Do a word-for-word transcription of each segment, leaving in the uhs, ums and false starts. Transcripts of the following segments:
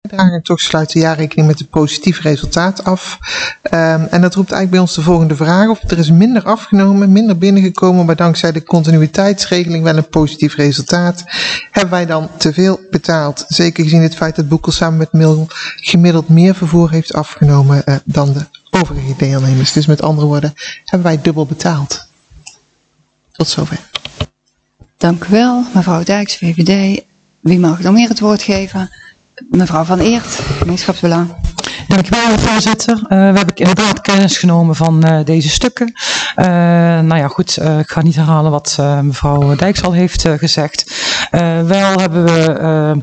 En toch sluit de jaarrekening met een positief resultaat af. Um, en dat roept eigenlijk bij ons de volgende vraag op. Er is minder afgenomen, minder binnengekomen, maar dankzij de continuïteitsregeling wel een positief resultaat. Hebben wij dan te veel betaald? Zeker gezien het feit dat Boekel samen met Mil gemiddeld meer vervoer heeft afgenomen uh, dan de overige deelnemers. Dus met andere woorden, hebben wij dubbel betaald. Tot zover. Dank u wel, mevrouw Dijks, V V D. Wie mag nog meer het woord geven? Mevrouw Van Eert, gemeenschapsbelang. Dank u wel, voorzitter. Uh, we hebben inderdaad kennis genomen van uh, deze stukken. Uh, nou ja, goed, uh, ik ga niet herhalen wat uh, mevrouw Dijks al heeft uh, gezegd. Uh, wel hebben we Uh,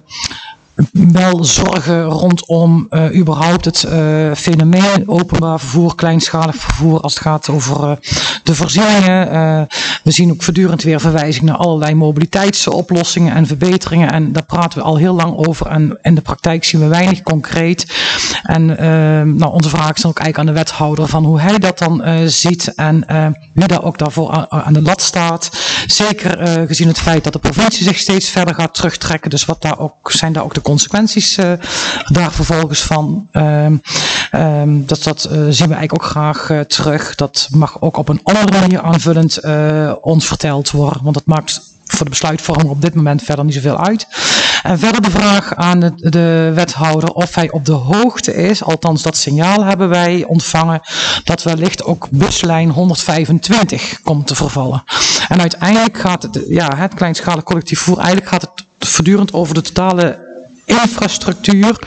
wel zorgen rondom uh, überhaupt het uh, fenomeen openbaar vervoer, kleinschalig vervoer als het gaat over uh, de voorzieningen. Uh, we zien ook voortdurend weer verwijzing naar allerlei mobiliteitsoplossingen en verbeteringen en daar praten we al heel lang over en in de praktijk zien we weinig concreet. En uh, nou, onze vraag is dan ook eigenlijk aan de wethouder van hoe hij dat dan uh, ziet en uh, wie daar ook daarvoor aan, aan de lat staat. Zeker uh, gezien het feit dat de provincie zich steeds verder gaat terugtrekken, dus wat daar ook, zijn daar ook de consequenties uh, daar vervolgens van. Uh, um, dat dat uh, zien we eigenlijk ook graag uh, terug. Dat mag ook op een andere manier aanvullend uh, ons verteld worden. Want dat maakt voor de besluitvorming op dit moment verder niet zoveel uit. En verder de vraag aan de, de wethouder of hij op de hoogte is, althans dat signaal hebben wij ontvangen, dat wellicht ook buslijn honderdvijfentwintig komt te vervallen. En uiteindelijk gaat het, ja, het kleinschalig collectief vervoer, eigenlijk gaat het voortdurend over de totale infrastructuur, uh,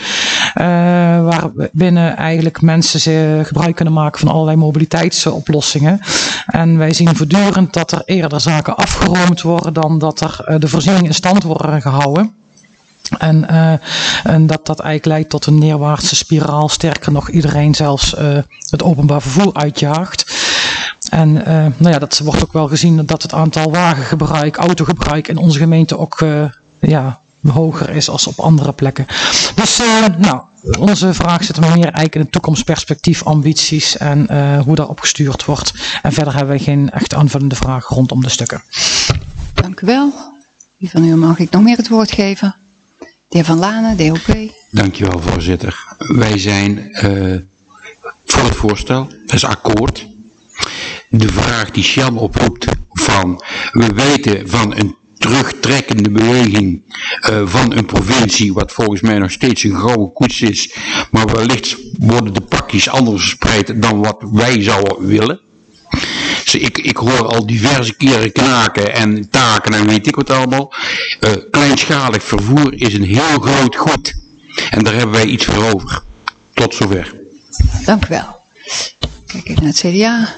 waar binnen eigenlijk mensen ze gebruik kunnen maken van allerlei mobiliteitsoplossingen. En wij zien voortdurend dat er eerder zaken afgeroomd worden dan dat er uh, de voorzieningen in stand worden gehouden. En, uh, en dat dat eigenlijk leidt tot een neerwaartse spiraal. Sterker nog, iedereen zelfs uh, het openbaar vervoer uitjaagt. En uh, nou ja, dat wordt ook wel gezien dat het aantal wagengebruik, autogebruik in onze gemeente ook uh, ja, hoger is als op andere plekken. Dus uh, nou, onze vraag zit meer eigenlijk in het toekomstperspectief, ambities en uh, hoe daarop gestuurd wordt. En verder hebben we geen echt aanvullende vragen rondom de stukken. Dank u wel. Wie van u mag ik nog meer het woord geven? De heer Van Lanen, D O P. Dank u wel, voorzitter. Wij zijn uh, voor het voorstel, dat is akkoord. De vraag die Sjan oproept van, we weten van een terugtrekkende beweging uh, van een provincie, wat volgens mij nog steeds een gouden koets is, maar wellicht worden de pakjes anders verspreid dan wat wij zouden willen. Dus ik, ik hoor al diverse keren knaken en taken en weet ik wat allemaal. Uh, kleinschalig vervoer is een heel groot goed en daar hebben wij iets voor over. Tot zover. Dank u wel. Kijk even naar het C D A.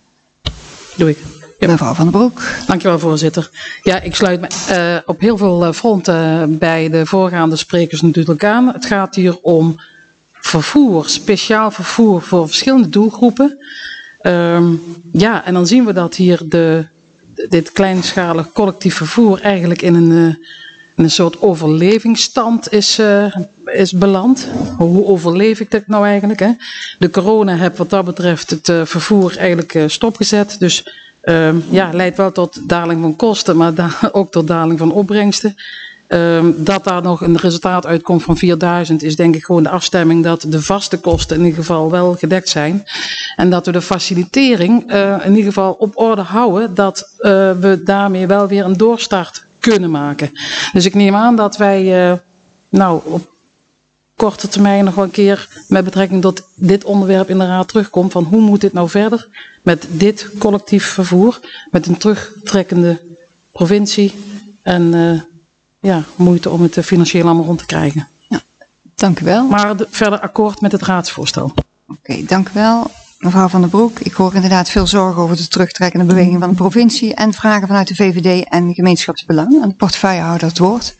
Doe ik. Ja. Mevrouw Van den Broek. Dankjewel, voorzitter. Ja, ik sluit me uh, op heel veel fronten bij de voorgaande sprekers natuurlijk aan. Het gaat hier om vervoer, speciaal vervoer voor verschillende doelgroepen. Um, ja, en dan zien we dat hier de, dit kleinschalig collectief vervoer eigenlijk in een, uh, in een soort overlevingsstand is, uh, is beland. Hoe overleef ik dat nou eigenlijk? Hè? De corona heeft wat dat betreft het uh, vervoer eigenlijk uh, stopgezet. Dus Um, ja, leidt wel tot daling van kosten, maar da- ook tot daling van opbrengsten. Um, dat daar nog een resultaat uitkomt van vierduizend is denk ik gewoon de afstemming dat de vaste kosten in ieder geval wel gedekt zijn. En dat we de facilitering uh, in ieder geval op orde houden, dat uh, we daarmee wel weer een doorstart kunnen maken. Dus ik neem aan dat wij uh, nou op korte termijn nog wel een keer met betrekking tot dit onderwerp in de raad terugkomt van hoe moet dit nou verder met dit collectief vervoer, met een terugtrekkende provincie en uh, ja, moeite om het financieel allemaal rond te krijgen. Ja, dank u wel. Maar de, verder akkoord met het raadsvoorstel. Oké, okay, dank u wel. Mevrouw Van den Broek, ik hoor inderdaad veel zorgen over de terugtrekkende beweging van de provincie en vragen vanuit de V V D en gemeenschapsbelang. Aan de portefeuillehouder het woord.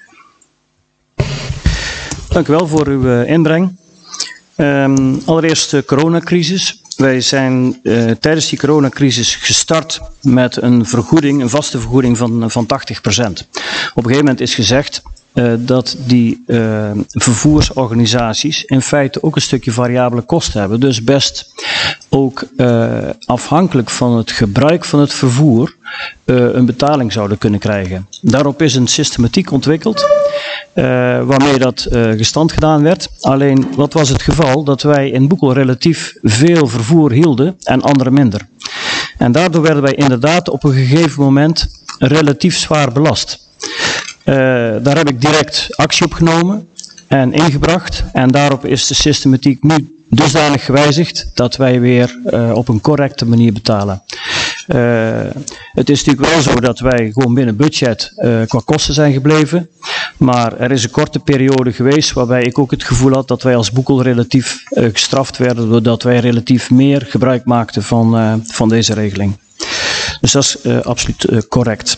Dank u wel voor uw uh, inbreng. Um, allereerst de coronacrisis. Wij zijn uh, tijdens die coronacrisis gestart met een vergoeding, een vaste vergoeding van, van tachtig procent. Op een gegeven moment is gezegd uh, dat die uh, vervoersorganisaties in feite ook een stukje variabele kosten hebben. Dus best ook uh, afhankelijk van het gebruik van het vervoer uh, een betaling zouden kunnen krijgen. Daarop is een systematiek ontwikkeld. uh, waarmee dat uh, gestand gedaan werd. Alleen, wat was het geval? Dat wij in Boekel relatief veel vervoer hielden en anderen minder. En daardoor werden wij inderdaad op een gegeven moment relatief zwaar belast. Uh, daar heb ik direct actie op genomen en ingebracht. En daarop is de systematiek nu dusdanig gewijzigd dat wij weer uh, op een correcte manier betalen. Uh, het is natuurlijk wel zo dat wij gewoon binnen budget uh, qua kosten zijn gebleven. Maar er is een korte periode geweest waarbij ik ook het gevoel had dat wij als Boekel relatief uh, gestraft werden doordat wij relatief meer gebruik maakten van, uh, van deze regeling. Dus dat is uh, absoluut uh, correct.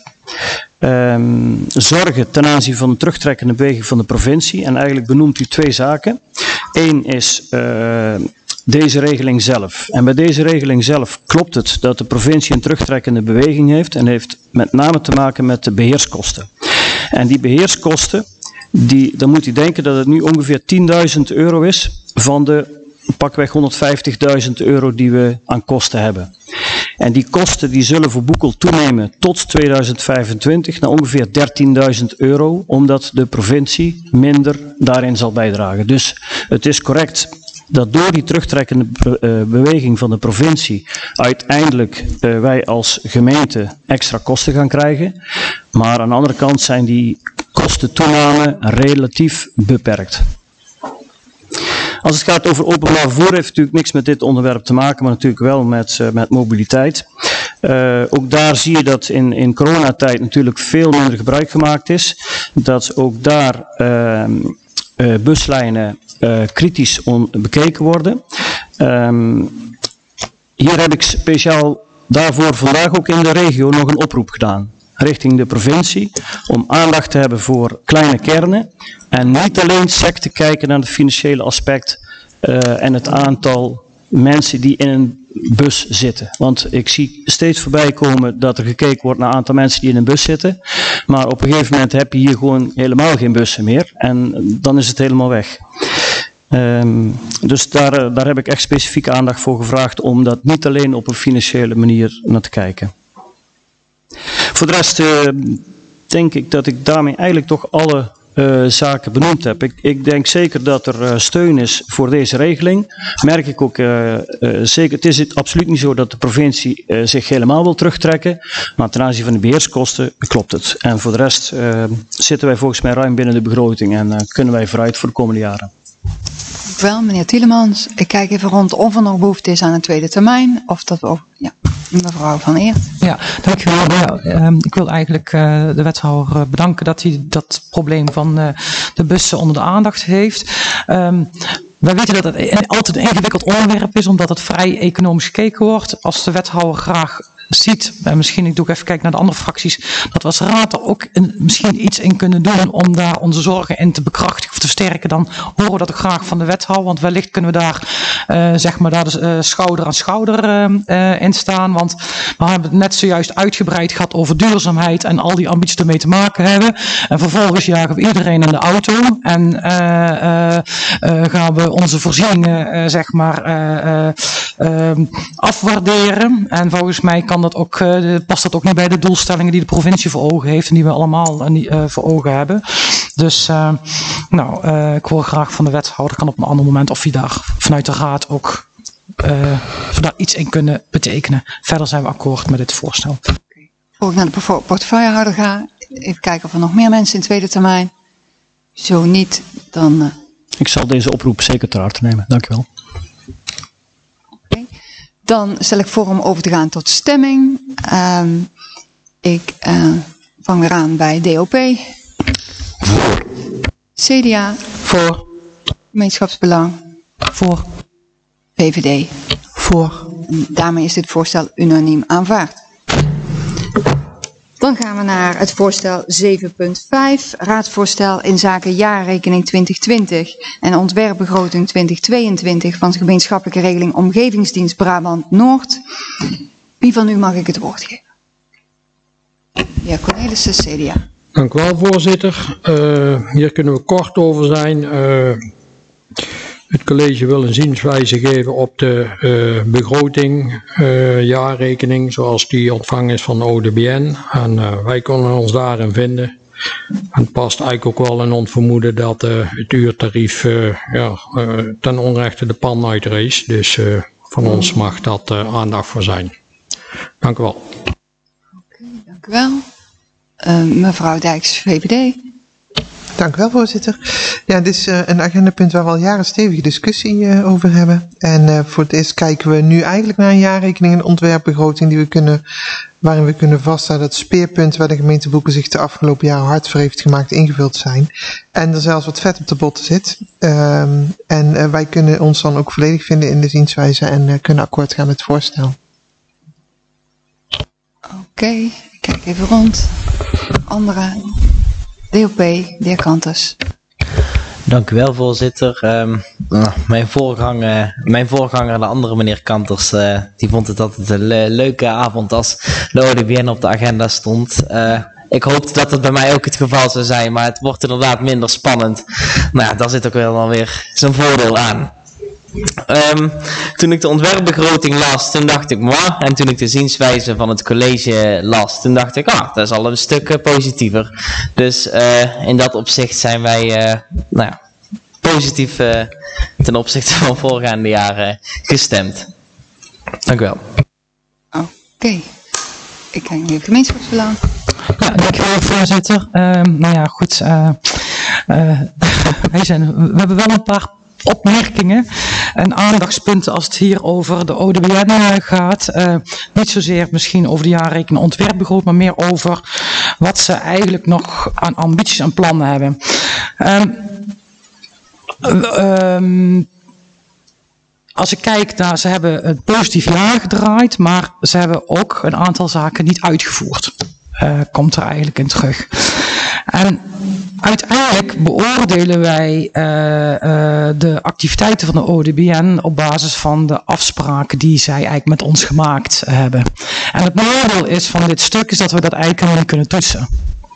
Um, zorgen ten aanzien van de terugtrekkende beweging van de provincie. En eigenlijk benoemt u twee zaken. Eén is uh, deze regeling zelf. En bij deze regeling zelf klopt het dat de provincie een terugtrekkende beweging heeft. En heeft met name te maken met de beheerskosten. En die beheerskosten, die, dan moet u denken dat het nu ongeveer tienduizend euro is van de pakweg honderdvijftigduizend euro die we aan kosten hebben. En die kosten die zullen voor Boekel toenemen tot tweeduizend vijfentwintig naar ongeveer dertienduizend euro, omdat de provincie minder daarin zal bijdragen. Dus het is correct dat door die terugtrekkende beweging van de provincie uiteindelijk uh, wij als gemeente extra kosten gaan krijgen. Maar aan de andere kant zijn die kostentoename relatief beperkt. Als het gaat over openbaar vervoer heeft het natuurlijk niks met dit onderwerp te maken, maar natuurlijk wel met, uh, met mobiliteit. Uh, ook daar zie je dat in, in coronatijd natuurlijk veel minder gebruik gemaakt is. Dat ook daar uh, uh, buslijnen uh, kritisch on, bekeken worden. Um, hier heb ik speciaal daarvoor vandaag ook in de regio nog een oproep gedaan. Richting de provincie, om aandacht te hebben voor kleine kernen en niet alleen sec te kijken naar het financiële aspect uh, en het aantal mensen die in een bus zitten. Want ik zie steeds voorbij komen dat er gekeken wordt naar het aantal mensen die in een bus zitten, maar op een gegeven moment heb je hier gewoon helemaal geen bussen meer en dan is het helemaal weg. Um, dus daar, daar heb ik echt specifieke aandacht voor gevraagd om dat niet alleen op een financiële manier naar te kijken. Voor de rest uh, denk ik dat ik daarmee eigenlijk toch alle uh, zaken benoemd heb. Ik, ik denk zeker dat er uh, steun is voor deze regeling. Merk ik ook uh, uh, zeker, het is het absoluut niet zo dat de provincie uh, zich helemaal wil terugtrekken. Maar ten aanzien van de beheerskosten klopt het. En voor de rest uh, zitten wij volgens mij ruim binnen de begroting en uh, kunnen wij vooruit voor de komende jaren. Wel, meneer Tielemans. Ik kijk even rond of er nog behoefte is aan een tweede termijn. Of dat we ook, ja, mevrouw Van Eert. Ja, dankjewel. Ja, uh, ik wil eigenlijk uh, de wethouder bedanken dat hij dat probleem van uh, de bussen onder de aandacht heeft. Um, Wij weten dat het altijd een ingewikkeld onderwerp is, omdat het vrij economisch gekeken wordt. Als de wethouder graag ziet, en misschien ik doe ik even kijken naar de andere fracties, dat we als raad er ook in, misschien iets in kunnen doen om daar onze zorgen in te bekrachtigen of te versterken, dan horen we dat ook graag van de wethouder, want wellicht kunnen we daar uh, zeg maar daar dus, uh, schouder aan schouder uh, uh, in staan, want we hebben het net zojuist uitgebreid gehad over duurzaamheid en al die ambities ermee te maken hebben en vervolgens jagen we iedereen in de auto en uh, uh, uh, gaan we onze voorzieningen uh, zeg maar uh, uh, uh, afwaarderen en volgens mij kan dat ook, uh, past dat ook niet bij de doelstellingen die de provincie voor ogen heeft en die we allemaal uh, uh, voor ogen hebben. Dus uh, nou, uh, ik hoor graag van de wethouder, kan op een ander moment of hij daar vanuit de raad ook uh, of daar iets in kunnen betekenen. Verder zijn we akkoord met dit voorstel. Voor ik naar de portefeuillehouder ga, even kijken of er nog meer mensen in tweede termijn. Zo niet, dan... Uh... Ik zal deze oproep zeker ter harte nemen. Dank u wel. Okay. Dan stel ik voor om over te gaan tot stemming. Um, ik uh, vang weer aan bij D O P. Voor. C D A. Voor. Gemeenschapsbelang. Voor. V V D. Voor. En daarmee is dit voorstel unaniem aanvaard. Dan gaan we naar het voorstel zeven punt vijf, raadsvoorstel in zaken jaarrekening twintig twintig en ontwerpbegroting twintig tweeëntwintig van de gemeenschappelijke regeling Omgevingsdienst Brabant Noord. Wie van u mag ik het woord geven? De heer Cornelissen, C D A. Dank u wel, voorzitter. Uh, hier kunnen we kort over zijn. Uh, het college wil een zienswijze geven op de uh, begroting, uh, jaarrekening, zoals die ontvangen is van O D B N. En uh, wij konden ons daarin vinden. En het past eigenlijk ook wel in ons vermoeden dat uh, het uurtarief uh, ja, uh, ten onrechte de pan uitrees. Dus uh, van ons mag dat uh, aandacht voor zijn. Dank u wel. Oké, okay, dank u wel. Uh, mevrouw Dijks, V V D. Dank u wel, voorzitter. Ja, dit is uh, een agendapunt waar we al jaren stevige discussie uh, over hebben. En uh, voor het eerst kijken we nu eigenlijk naar een jaarrekening en ontwerpbegroting die we kunnen, waarin we kunnen vaststellen dat speerpunten waar de gemeente Boeken zich de afgelopen jaren hard voor heeft gemaakt ingevuld zijn. En er zelfs wat vet op de botten zit. Um, en uh, wij kunnen ons dan ook volledig vinden in de zienswijze en uh, kunnen akkoord gaan met het voorstel. Oké, okay, ik kijk even rond. Andere... D O P, de heer Kanters. Dank u wel, voorzitter. Um, uh, mijn, voorganger, mijn voorganger, de andere meneer Kanters, uh, die vond het altijd een le- leuke avond als de O D B N op de agenda stond. Uh, ik hoopte dat het bij mij ook het geval zou zijn, maar het wordt inderdaad minder spannend. Nou ja, daar zit ook wel dan weer zijn voordeel aan. Um, toen ik de ontwerpbegroting las, toen dacht ik, moi. En toen ik de zienswijze van het college las, toen dacht ik, ah, dat is al een stuk uh, positiever. Dus uh, in dat opzicht zijn wij uh, nou ja, positief uh, ten opzichte van voorgaande jaren gestemd. Dank u wel. Oké. Okay. Ik kijk nu even gemeenschapsbelang. Ja, dank u wel, voorzitter. Uh, nou ja, goed. Uh, uh, wij zijn, we hebben wel een paar opmerkingen en aandachtspunten als het hier over de O D B N uh, gaat. Uh, niet zozeer misschien over de jaarrekening ontwerpbegroting, maar meer over wat ze eigenlijk nog aan ambities en plannen hebben. Um, um, Als ik kijk naar, ze hebben een positief jaar gedraaid, maar ze hebben ook een aantal zaken niet uitgevoerd. Uh, komt er eigenlijk in terug. En uiteindelijk beoordelen wij uh, uh, de activiteiten van de O D B N op basis van de afspraken die zij eigenlijk met ons gemaakt hebben. En het nadeel is van dit stuk is dat we dat eigenlijk helemaal niet kunnen toetsen.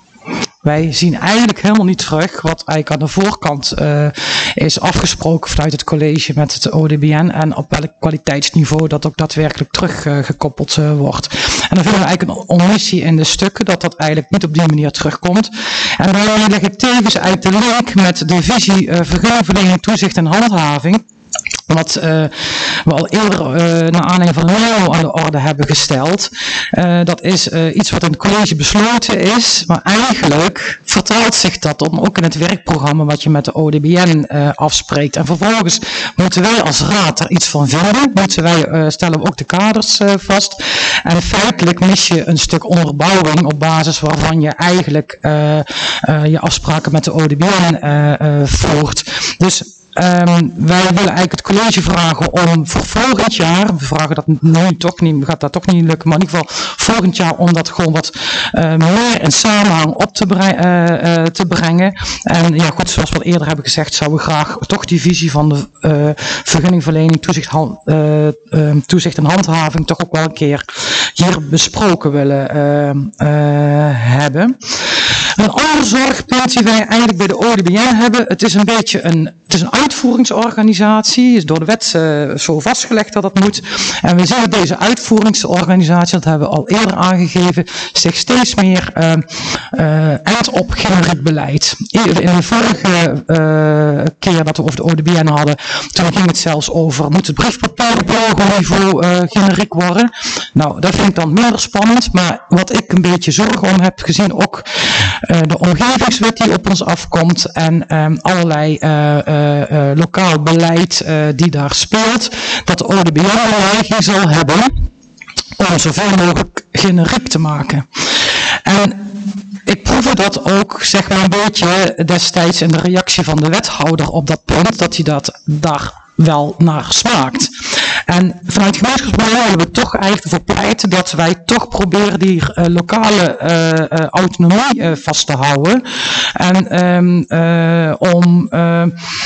Wij zien eigenlijk helemaal niet terug wat eigenlijk aan de voorkant uh, is afgesproken vanuit het college met het O D B N en op welk kwaliteitsniveau dat ook daadwerkelijk teruggekoppeld uh, uh, wordt. En dan vinden we eigenlijk een omissie in de stukken dat dat eigenlijk niet op die manier terugkomt. En daarmee leg ik tevens eigenlijk de link met de visie uh, vergunningverlening, toezicht en handhaving. Wat uh, we al eerder uh, naar aanleiding van Leo aan de orde hebben gesteld. Uh, dat is uh, iets wat in het college besloten is. Maar eigenlijk vertaalt zich dat dan ook in het werkprogramma wat je met de O D B N uh, afspreekt. En vervolgens moeten wij als raad er iets van vinden. Moeten wij, uh, stellen we ook de kaders uh, vast. En feitelijk mis je een stuk onderbouwing op basis waarvan je eigenlijk uh, uh, je afspraken met de O D B N uh, uh, volgt. Dus Um, wij willen eigenlijk het college vragen om voor volgend jaar, we vragen dat nu toch niet, gaat dat toch niet lukken, maar in ieder geval volgend jaar om dat gewoon wat uh, meer in samenhang op te, bre- uh, uh, te brengen. En ja goed, zoals we al eerder hebben gezegd, zouden we graag toch die visie van de uh, vergunningverlening, toezicht, hand, uh, uh, toezicht en handhaving toch ook wel een keer hier besproken willen uh, uh, hebben. Een ander zorgpunt die wij eigenlijk bij de O D B N hebben, het is een beetje een, het is een uitvoeringsorganisatie, is door de wet uh, zo vastgelegd dat dat moet. En we zien dat deze uitvoeringsorganisatie, dat hebben we al eerder aangegeven, zich steeds meer uh, uh, eind op generiek beleid. In de vorige uh, keer dat we over de O D B N hadden, toen ging het zelfs over, moet het briefpapier op hoger niveau uh, generiek worden? Nou, dat vind ik dan minder spannend, maar wat ik een beetje zorgen om heb gezien, ook Uh, de omgevingswet die op ons afkomt en um, allerlei uh, uh, uh, lokaal beleid uh, die daar speelt, dat de O D B N een neiging zal hebben om zoveel mogelijk generiek te maken. En ik proefde dat ook, zeg maar, een beetje destijds in de reactie van de wethouder op dat punt, dat hij dat daar wel naar smaakt. En vanuit gemeenschapsbelang willen we toch eigenlijk ervoor pleiten dat wij toch proberen die uh, lokale uh, uh, autonomie uh, vast te houden. En um, uh, om uh,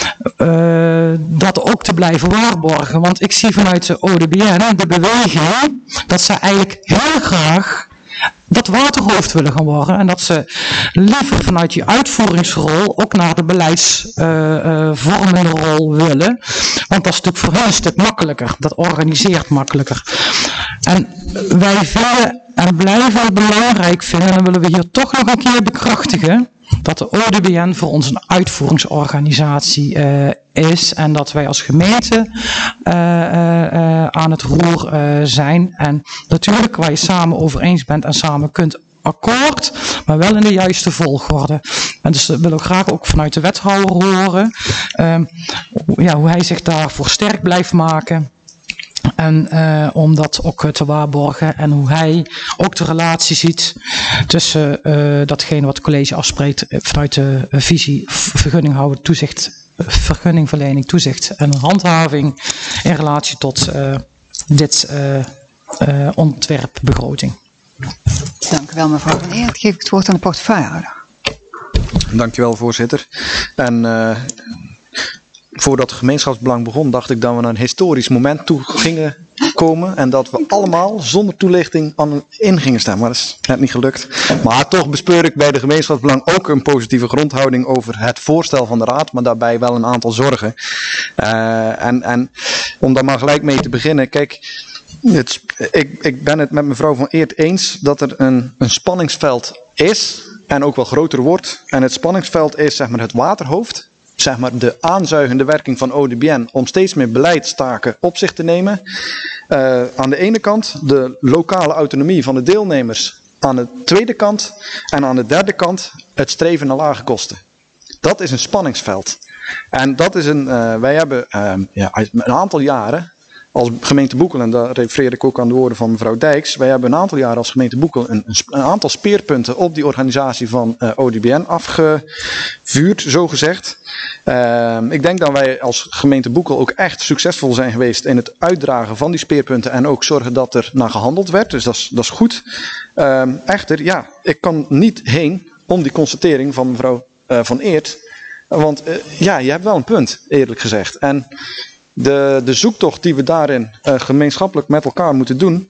uh, dat ook te blijven waarborgen. Want ik zie vanuit de O D B N de beweging dat ze eigenlijk heel graag dat waterhoofd willen gaan worden en dat ze liever vanuit die uitvoeringsrol ook naar de beleidsvormende uh, uh, rol willen. Want dat is natuurlijk voor hen een stuk makkelijker. Dat organiseert makkelijker. En wij vinden en blijven het belangrijk vinden, en dan willen we hier toch nog een keer bekrachtigen, dat de O D B N voor ons een uitvoeringsorganisatie uh, is en dat wij als gemeente uh, uh, uh, aan het roer uh, zijn. En natuurlijk waar je samen over eens bent en samen kunt akkoord, maar wel in de juiste volgorde. En dus we willen graag ook vanuit de wethouder horen um, ja, hoe hij zich daarvoor sterk blijft maken. En uh, om dat ook uh, te waarborgen en hoe hij ook de relatie ziet tussen uh, datgene wat het college afspreekt uh, vanuit de uh, visie vergunning houden, toezicht, uh, vergunningverlening, toezicht en handhaving in relatie tot uh, dit uh, uh, ontwerpbegroting. Dank u wel, mevrouw Van Eert. Geef ik het woord aan de portefeuillehouder. Dank u wel, voorzitter. En uh, voordat het gemeenschapsbelang begon, dacht ik dat we naar een historisch moment toe gingen komen. En dat we allemaal zonder toelichting aan in gingen staan. Maar dat is net niet gelukt. Maar toch bespeur ik bij de gemeenschapsbelang ook een positieve grondhouding over het voorstel van de raad. Maar daarbij wel een aantal zorgen. Uh, en, en om daar maar gelijk mee te beginnen. Kijk, het, ik, ik ben het met mevrouw Van Eert eens dat er een, een spanningsveld is. En ook wel groter wordt. En het spanningsveld is zeg maar het waterhoofd. Zeg maar de aanzuigende werking van O D B N om steeds meer beleidstaken op zich te nemen. Uh, aan de ene kant de lokale autonomie van de deelnemers. Aan de tweede kant en aan de derde kant het streven naar lage kosten. Dat is een spanningsveld. En dat is een, uh, wij hebben uh, ja, een aantal jaren als gemeente Boekel, en daar refereer ik ook aan de woorden van mevrouw Dijks, wij hebben een aantal jaren als gemeente Boekel een, een aantal speerpunten op die organisatie van uh, O D B N afgevuurd, zo gezegd. Uh, ik denk dat wij als gemeente Boekel ook echt succesvol zijn geweest in het uitdragen van die speerpunten en ook zorgen dat er naar gehandeld werd, dus dat is, dat is goed. Uh, echter, ja, ik kan niet heen om die constatering van mevrouw uh, Van Eert, want uh, ja, je hebt wel een punt, eerlijk gezegd. En De, de zoektocht die we daarin uh, gemeenschappelijk met elkaar moeten doen,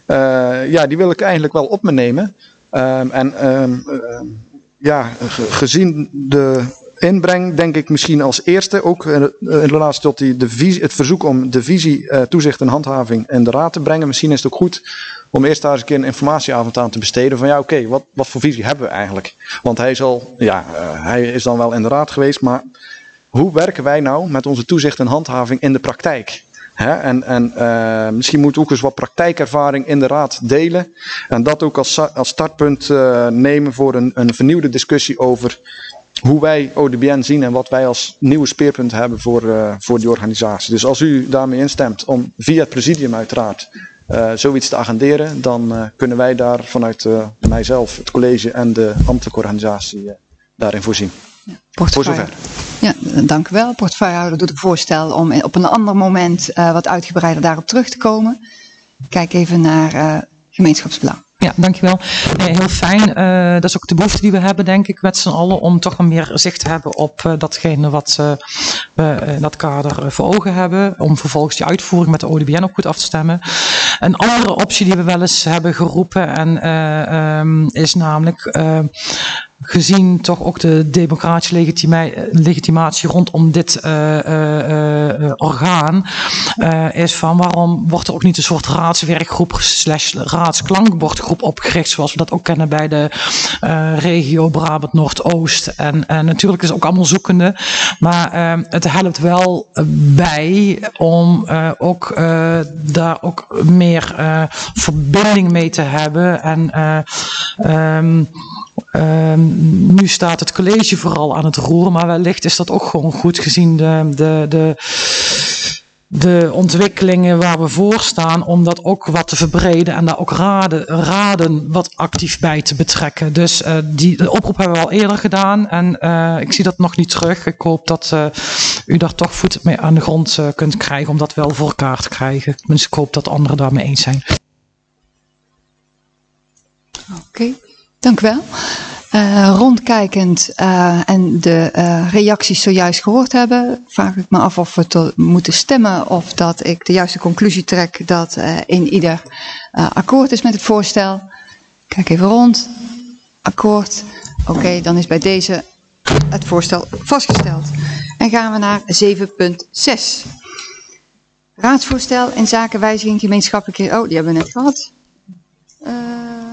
uh, ja, die wil ik eigenlijk wel op me nemen. Um, en um, uh, ja, gezien de inbreng, denk ik misschien als eerste, ook in, in relatie tot die, de visie, het verzoek om de visie uh, toezicht en handhaving in de raad te brengen. Misschien is het ook goed om eerst daar eens een keer een informatieavond aan te besteden. Van ja, oké, okay, wat, wat voor visie hebben we eigenlijk? Want hij, zal, ja, uh, hij is dan wel in de raad geweest, maar hoe werken wij nou met onze toezicht en handhaving in de praktijk? He, en en uh, misschien moeten we ook eens wat praktijkervaring in de raad delen. En dat ook als, als startpunt uh, nemen voor een, een vernieuwde discussie over hoe wij O D B N zien en wat wij als nieuwe speerpunt hebben voor, uh, voor die organisatie. Dus als u daarmee instemt om via het presidium uiteraard uh, zoiets te agenderen, dan uh, kunnen wij daar vanuit uh, mijzelf, het college en de ambtelijke organisatie uh, daarin voorzien. Ja, voor zover. Ja, dank u wel. Portefeuillehouder doet een voorstel om op een ander moment uh, wat uitgebreider daarop terug te komen. Kijk even naar uh, gemeenschapsbelang. Ja, dankjewel. Nee, heel fijn. Uh, dat is ook de behoefte die we hebben, denk ik, met z'n allen, om toch wat meer zicht te hebben op uh, datgene wat uh, we in dat kader uh, voor ogen hebben. Om vervolgens die uitvoering met de O D B N ook goed af te stemmen. Een andere optie die we wel eens hebben geroepen en, uh, um, is namelijk Uh, gezien toch ook de democratische legitima legitimatie rondom dit uh, uh, uh, orgaan, uh, is van waarom wordt er ook niet een soort raadswerkgroep slash raadsklankbordgroep opgericht, zoals we dat ook kennen bij de uh, regio Brabant Noordoost. En, en natuurlijk is het ook allemaal zoekende, maar uh, het helpt wel bij om uh, ook uh, daar ook meer uh, verbinding mee te hebben. En uh, um, Um, nu staat het college vooral aan het roer, maar wellicht is dat ook gewoon goed gezien de, de, de, de ontwikkelingen waar we voor staan, om dat ook wat te verbreden en daar ook raden, raden wat actief bij te betrekken. Dus uh, die de oproep hebben we al eerder gedaan en uh, ik zie dat nog niet terug. Ik hoop dat uh, u daar toch voet mee aan de grond uh, kunt krijgen om dat wel voor elkaar te krijgen. Tenminste, ik hoop dat anderen daarmee eens zijn. Oké. Okay. Dank u wel. Uh, rondkijkend uh, en de uh, reacties zojuist gehoord hebben, vraag ik me af of we te, moeten stemmen of dat ik de juiste conclusie trek dat uh, in ieder uh, akkoord is met het voorstel. Kijk even rond. Akkoord. Oké, okay, dan is bij deze het voorstel vastgesteld. En gaan we naar zeven punt zes. Raadsvoorstel in zaken wijziging gemeenschappelijke... Oh, die hebben we net gehad. Uh,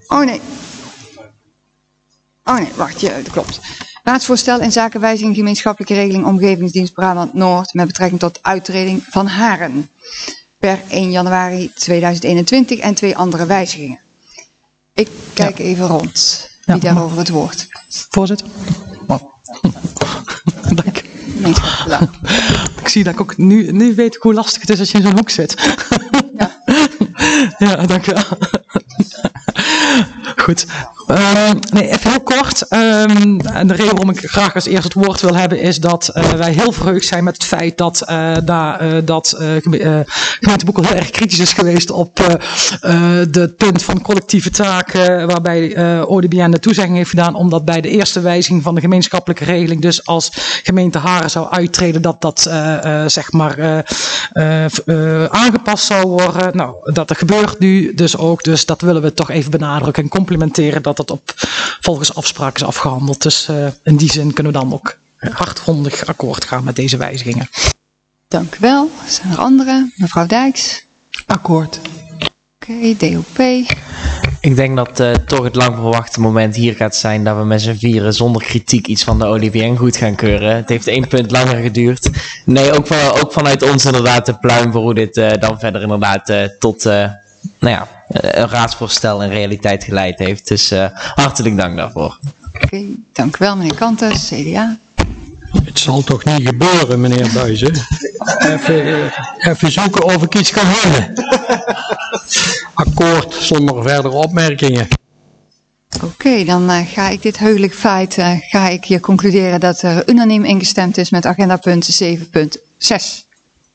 Oh nee. Oh nee, wacht, ja, dat klopt. Raadsvoorstel in zaken wijziging gemeenschappelijke regeling Omgevingsdienst Brabant-Noord met betrekking tot uittreding van Haren per één januari tweeduizend eenentwintig en twee andere wijzigingen. Ik kijk ja. even rond wie ja, daarover het woord. Voorzitter. Oh. Dank. Nee, ik zie dat ik ook nu, nu weet ik hoe lastig het is als je in zo'n hoek zit. Ja, ja dank u wel. Goed. Um, nee, even heel kort. Um, en de reden waarom ik graag als eerst het woord wil hebben is dat uh, wij heel verheugd zijn met het feit dat, uh, da, uh, dat uh, uh, gemeente Boekel heel erg kritisch is geweest op uh, uh, het punt van collectieve taken waarbij uh, O D B N de toezegging heeft gedaan om dat bij de eerste wijziging van de gemeenschappelijke regeling, dus als gemeente Haren zou uittreden, dat dat uh, uh, zeg maar uh, uh, uh, aangepast zou worden. Nou, dat er gebeurt nu dus ook, dus dat willen we toch even benadrukken en complimenteren dat dat op volgens afspraak is afgehandeld. Dus uh, in die zin kunnen we dan ook hardgrondig akkoord gaan met deze wijzigingen. Dank u wel. Zijn er anderen? Mevrouw Dijks? Akkoord. Oké, okay, D O P. Ik denk dat uh, toch het lang verwachte moment hier gaat zijn dat we met z'n vieren zonder kritiek iets van de O D B N goed gaan keuren. Het heeft één punt langer geduurd. Nee, ook, van, ook vanuit ons inderdaad de pluim voor hoe dit uh, dan verder inderdaad uh, tot uh, nou ja, een raadsvoorstel in realiteit geleid heeft. Dus uh, hartelijk dank daarvoor. Oké, okay, dank u wel meneer Kanters, C D A. Het zal toch niet gebeuren, meneer Buijzen? Even, even zoeken of ik iets kan hebben. Akkoord, zonder verdere opmerkingen. Oké, okay, dan uh, ga ik dit heugelijk feit, uh, ga ik hier concluderen dat er unaniem ingestemd is met agendapunt zeven punt zes.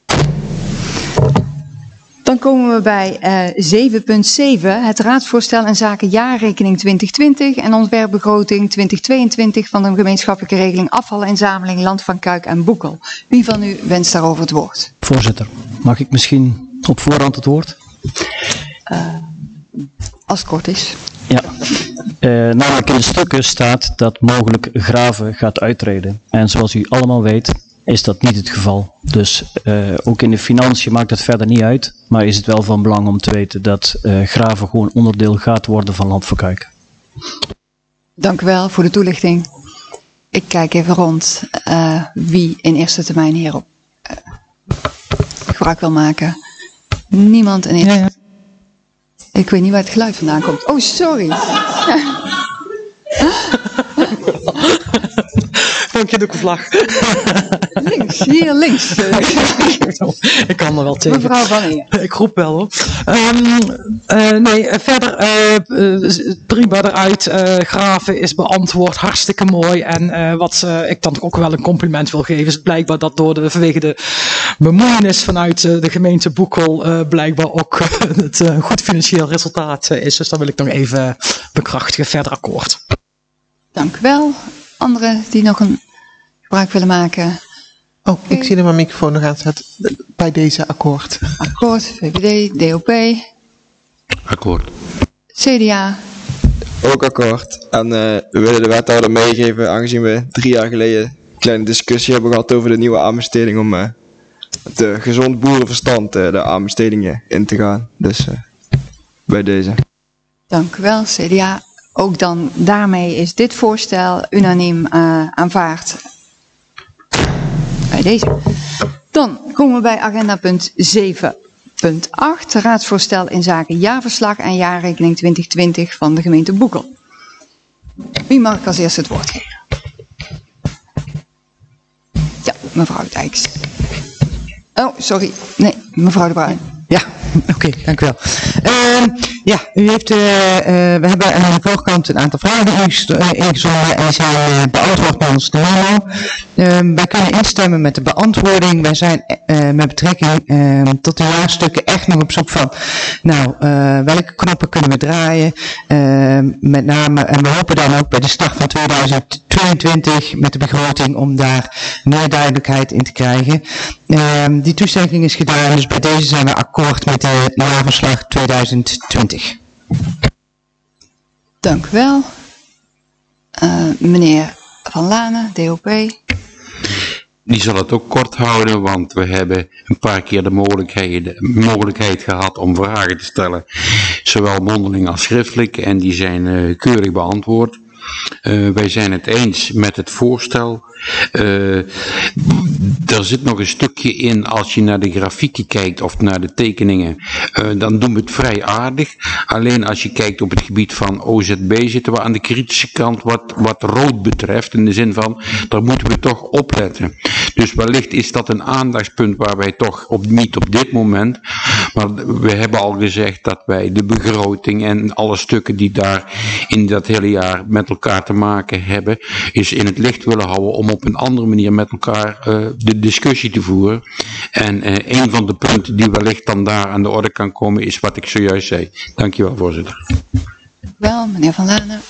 Dan komen we bij uh, zeven punt zeven, het raadsvoorstel in zaken jaarrekening twintig twintig en ontwerpbegroting twintig tweeëntwintig van de gemeenschappelijke regeling afvalinzameling Land van Kuik en Boekel. Wie van u wenst daarover het woord? Voorzitter, mag ik misschien op voorhand het woord? Uh, als het kort is. Ja, uh, namelijk in de stukken staat dat mogelijk Graven gaat uittreden. En zoals u allemaal weet is dat niet het geval. Dus uh, ook in de financiën maakt het verder niet uit. Maar is het wel van belang om te weten dat uh, Graven gewoon onderdeel gaat worden van Land van Kuik. Dank u wel voor de toelichting. Ik kijk even rond uh, wie in eerste termijn hierop uh, gebruik wil maken. Niemand in eerste. Ja, ja. Ik weet niet waar het geluid vandaan komt. Oh, sorry. Dank je, de vlag. Links, hier links. Ik kan er wel tegen. Mevrouw Van Eer. Ik roep wel hoor. Um, uh, nee, verder uh, uh, prima eruit. Uh, Graven is beantwoord. Hartstikke mooi. En uh, wat uh, ik dan ook wel een compliment wil geven is blijkbaar dat door de, vanwege de bemoeienis vanuit uh, de gemeente Boekel uh, blijkbaar ook uh, het uh, goed financieel resultaat uh, is. Dus dat wil ik nog even bekrachtigen. Verder akkoord. Dank u wel. Anderen die nog een gebruik willen maken? Oh, okay. Ik zie dat mijn microfoon nog aanstaat bij deze akkoord. Akkoord, V V D, D O P. Akkoord. C D A. Ook akkoord. En uh, we willen de wethouder meegeven, aangezien we drie jaar geleden een kleine discussie hebben gehad over de nieuwe aanbesteding om uh, de gezond boerenverstand uh, de aanbestedingen in te gaan. Dus uh, bij deze. Dank u wel, C D A. Ook dan daarmee is dit voorstel unaniem uh, aanvaard. Bij deze. Dan komen we bij agendapunt zeven punt acht. Raadsvoorstel in zaken jaarverslag en jaarrekening twintig twintig van de gemeente Boekel. Wie mag ik als eerste het woord geven? Ja, mevrouw Dijks. Oh, sorry. Nee, mevrouw De Bruin. Ja, oké, okay, dank u wel. Uh, ja, u heeft, uh, uh, we hebben aan de voorkant een aantal vragen ingezonden en die zijn uh, beantwoord bij ons de memo. Uh, wij kunnen instemmen met de beantwoording. Wij zijn uh, met betrekking uh, tot de jaarstukken echt nog op zoek van, nou, uh, welke knoppen kunnen we draaien? Uh, met name, en we hopen dan ook bij de start van tweeduizend tweeëntwintig met de begroting om daar meer duidelijkheid in te krijgen. Uh, die toezegging is gedaan, dus bij deze zijn we akkoord met de jaarverslag tweeduizend twintig. Dank u wel. Uh, meneer Van Lanen, D O P. die zal het ook kort houden, want we hebben een paar keer de mogelijkheid, mogelijkheid gehad om vragen te stellen, zowel mondeling als schriftelijk, en die zijn uh, keurig beantwoord. Uh, wij zijn het eens met het voorstel. Uh, er zit nog een stukje in, als je naar de grafieken kijkt of naar de tekeningen, uh, dan doen we het vrij aardig. Alleen als je kijkt op het gebied van O Z B zitten we aan de kritische kant wat, wat rood betreft. In de zin van, daar moeten we toch opletten. Dus wellicht is dat een aandachtspunt waar wij toch, op, niet op dit moment, maar we hebben al gezegd dat wij de begroting en alle stukken die daar in dat hele jaar met elkaar te maken hebben, is in het licht willen houden om op een andere manier met elkaar uh, de discussie te voeren. En uh, een van de punten die wellicht dan daar aan de orde kan komen is wat ik zojuist zei. Dankjewel, voorzitter. Wel, meneer Van Lanen.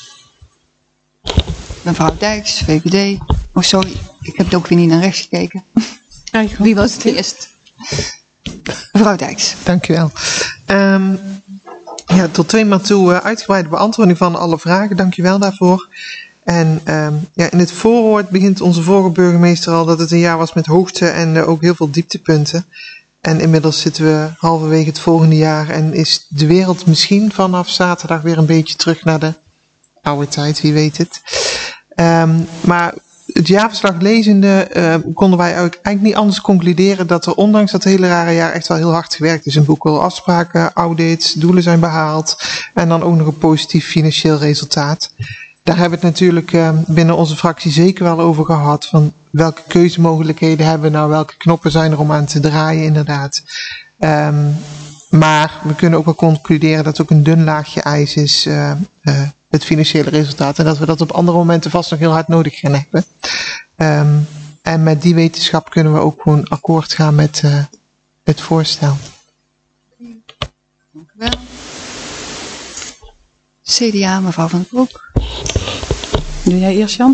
Mevrouw Dijks, V V D. Oh, sorry, ik heb ook weer niet naar rechts gekeken. Wie was het eerst? Mevrouw Dijks. Dank u wel. Um, ja, tot twee maal toe uh, uitgebreide beantwoording van alle vragen. Dank u wel daarvoor. En um, ja, in het voorwoord begint onze vorige burgemeester al dat het een jaar was met hoogte en uh, ook heel veel dieptepunten. En inmiddels zitten we halverwege het volgende jaar en is de wereld misschien vanaf zaterdag weer een beetje terug naar de oude tijd, wie weet het. Um, maar het jaarverslag lezende uh, konden wij eigenlijk niet anders concluderen dat er ondanks dat hele rare jaar echt wel heel hard gewerkt is. Een boek afspraken, audits, doelen zijn behaald en dan ook nog een positief financieel resultaat. Daar hebben we het natuurlijk uh, binnen onze fractie zeker wel over gehad. Van welke keuzemogelijkheden hebben we nou, welke knoppen zijn er om aan te draaien inderdaad. Um, maar we kunnen ook wel concluderen dat het ook een dun laagje ijs is, uh, uh, het financiële resultaat. En dat we dat op andere momenten vast nog heel hard nodig gaan hebben. Um, en met die wetenschap kunnen we ook gewoon akkoord gaan met uh, het voorstel. Dank u wel. C D A, mevrouw Van den Broek. Doe jij eerst, Jan?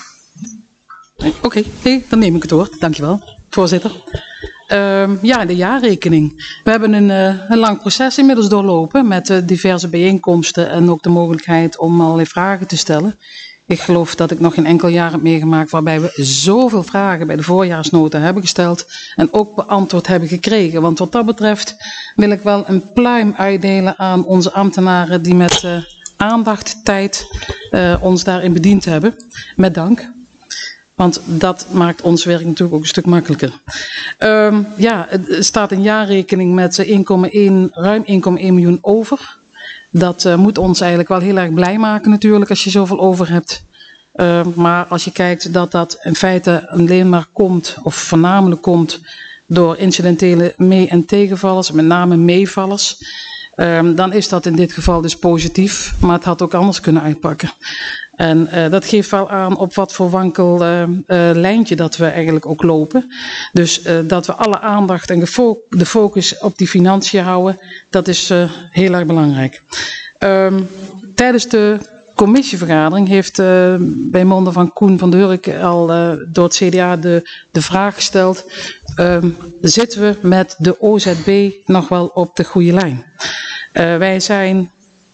Oké, okay, nee, dan neem ik het woord. Dankjewel, voorzitter. Uh, ja, de jaarrekening. We hebben een, uh, een lang proces inmiddels doorlopen met uh, diverse bijeenkomsten en ook de mogelijkheid om allerlei vragen te stellen. Ik geloof dat ik nog geen enkel jaar heb meegemaakt waarbij we zoveel vragen bij de voorjaarsnota hebben gesteld en ook beantwoord hebben gekregen. Want wat dat betreft wil ik wel een pluim uitdelen aan onze ambtenaren die met uh, aandacht, tijd uh, ons daarin bediend hebben. Met dank. Want dat maakt ons werk natuurlijk ook een stuk makkelijker. Um, ja, er staat een jaarrekening met één komma één, ruim één komma één miljoen over. Dat uh, moet ons eigenlijk wel heel erg blij maken natuurlijk als je zoveel over hebt. Uh, maar als je kijkt dat dat in feite alleen maar komt, of voornamelijk komt, door incidentele mee- en tegenvallers, met name meevallers. Um, dan is dat in dit geval dus positief, maar het had ook anders kunnen uitpakken. En uh, dat geeft wel aan op wat voor wankel uh, uh, lijntje dat we eigenlijk ook lopen. Dus uh, dat we alle aandacht en gefo- de focus op die financiën houden, dat is uh, heel erg belangrijk. Um, tijdens de commissievergadering heeft uh, bij monden van Koen van de Hurk al uh, door het C D A de, de vraag gesteld. Um, zitten we met de O Z B nog wel op de goede lijn? Uh, wij zijn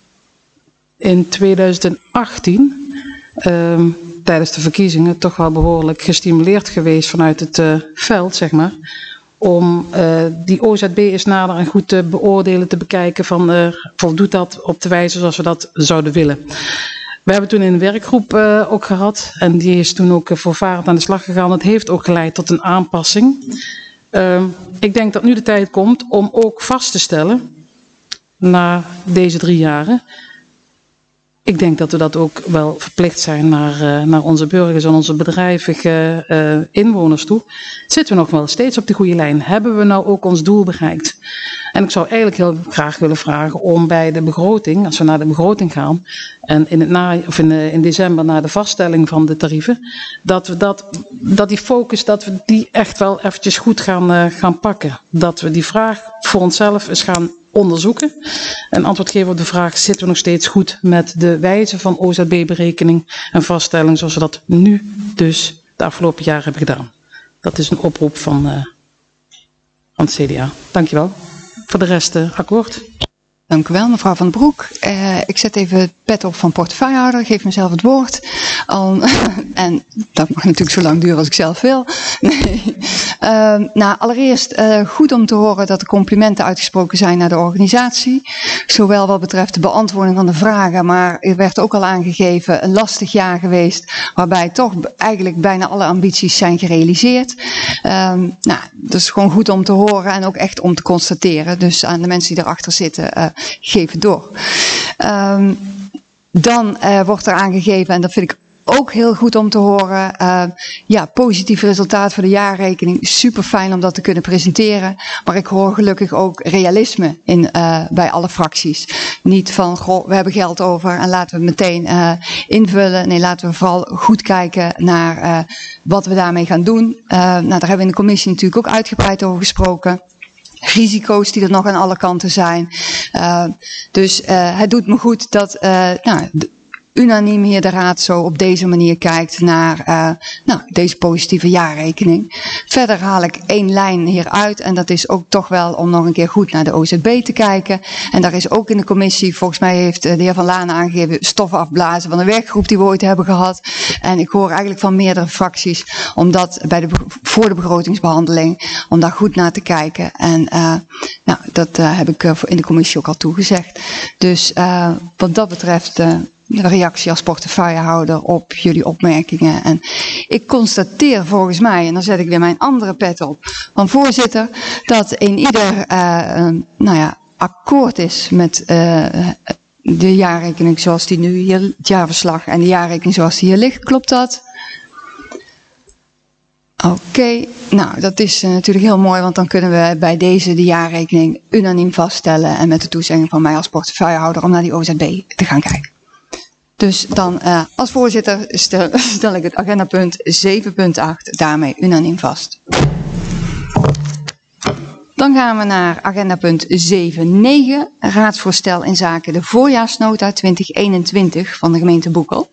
in tweeduizend achttien um, tijdens de verkiezingen toch wel behoorlijk gestimuleerd geweest vanuit het uh, veld, zeg maar. Om uh, die O Z B eens nader en goed te beoordelen, te bekijken van uh, voldoet dat op de wijze zoals we dat zouden willen. We hebben toen een werkgroep uh, ook gehad en die is toen ook uh, voorvarend aan de slag gegaan. Dat heeft ook geleid tot een aanpassing. Uh, ik denk dat nu de tijd komt om ook vast te stellen, na deze drie jaren, ik denk dat we dat ook wel verplicht zijn naar, uh, naar onze burgers en onze bedrijvige uh, inwoners toe. Zitten we nog wel steeds op de goede lijn? Hebben we nou ook ons doel bereikt? En ik zou eigenlijk heel graag willen vragen om bij de begroting, als we naar de begroting gaan, en in, het na, of in, uh, in december naar de vaststelling van de tarieven, dat we dat, dat die focus, dat we die echt wel eventjes goed gaan, uh, gaan pakken. Dat we die vraag voor onszelf eens gaan onderzoeken en antwoord geven op de vraag, zitten we nog steeds goed met de wijze van O Z B-berekening en vaststelling zoals we dat nu dus de afgelopen jaren hebben gedaan. Dat is een oproep van, uh, van het C D A. Dankjewel. Voor de rest uh, akkoord. Dank u wel, mevrouw Van den Broek. Uh, ik zet even het pet op van portefeuillehouder, geef mezelf het woord. Um, en dat mag natuurlijk zo lang duren als ik zelf wil. Nee. Uh, nou, allereerst uh, goed om te horen dat de complimenten uitgesproken zijn naar de organisatie. Zowel wat betreft de beantwoording van de vragen, maar er werd ook al aangegeven een lastig jaar geweest, waarbij toch eigenlijk bijna alle ambities zijn gerealiseerd. Um, nou, dat is gewoon goed om te horen en ook echt om te constateren. Dus aan de mensen die erachter zitten, uh, geef het door. Um, dan uh, wordt er aangegeven, en dat vind ik ook heel goed om te horen, uh, ja, positief resultaat voor de jaarrekening. Super fijn om dat te kunnen presenteren. Maar ik hoor gelukkig ook realisme in, uh, bij alle fracties. Niet van, goh, we hebben geld over en laten we het meteen uh, invullen. Nee, laten we vooral goed kijken naar uh, wat we daarmee gaan doen. Uh, nou, daar hebben we in de commissie natuurlijk ook uitgebreid over gesproken. Risico's die er nog aan alle kanten zijn. Uh, dus uh, het doet me goed dat uh, nou, unaniem hier de Raad zo op deze manier kijkt naar uh, nou, deze positieve jaarrekening. Verder haal ik één lijn hieruit en dat is ook toch wel om nog een keer goed naar de O Z B te kijken. En daar is ook in de commissie, volgens mij heeft de heer Van Laan aangegeven, stoffen afblazen van de werkgroep die we ooit hebben gehad. En ik hoor eigenlijk van meerdere fracties om dat bij de, voor de begrotingsbehandeling, om daar goed naar te kijken. En uh, nou, dat uh, heb ik uh, in de commissie ook al toegezegd. Dus uh, wat dat betreft Uh, de reactie als portefeuillehouder op jullie opmerkingen. En ik constateer volgens mij, en dan zet ik weer mijn andere pet op, van voorzitter, dat in ieder uh, een, nou ja, akkoord is met uh, de jaarrekening zoals die nu hier, het jaarverslag en de jaarrekening zoals die hier ligt. Klopt dat? Oké, okay. Nou dat is uh, natuurlijk heel mooi, want dan kunnen we bij deze de jaarrekening unaniem vaststellen en met de toezegging van mij als portefeuillehouder om naar die O Z B te gaan kijken. Dus dan uh, als voorzitter stel, stel ik het agendapunt zeven punt acht daarmee unaniem vast. Dan gaan we naar agendapunt zeven punt negen, raadsvoorstel in zaken de voorjaarsnota twintig eenentwintig van de gemeente Boekel.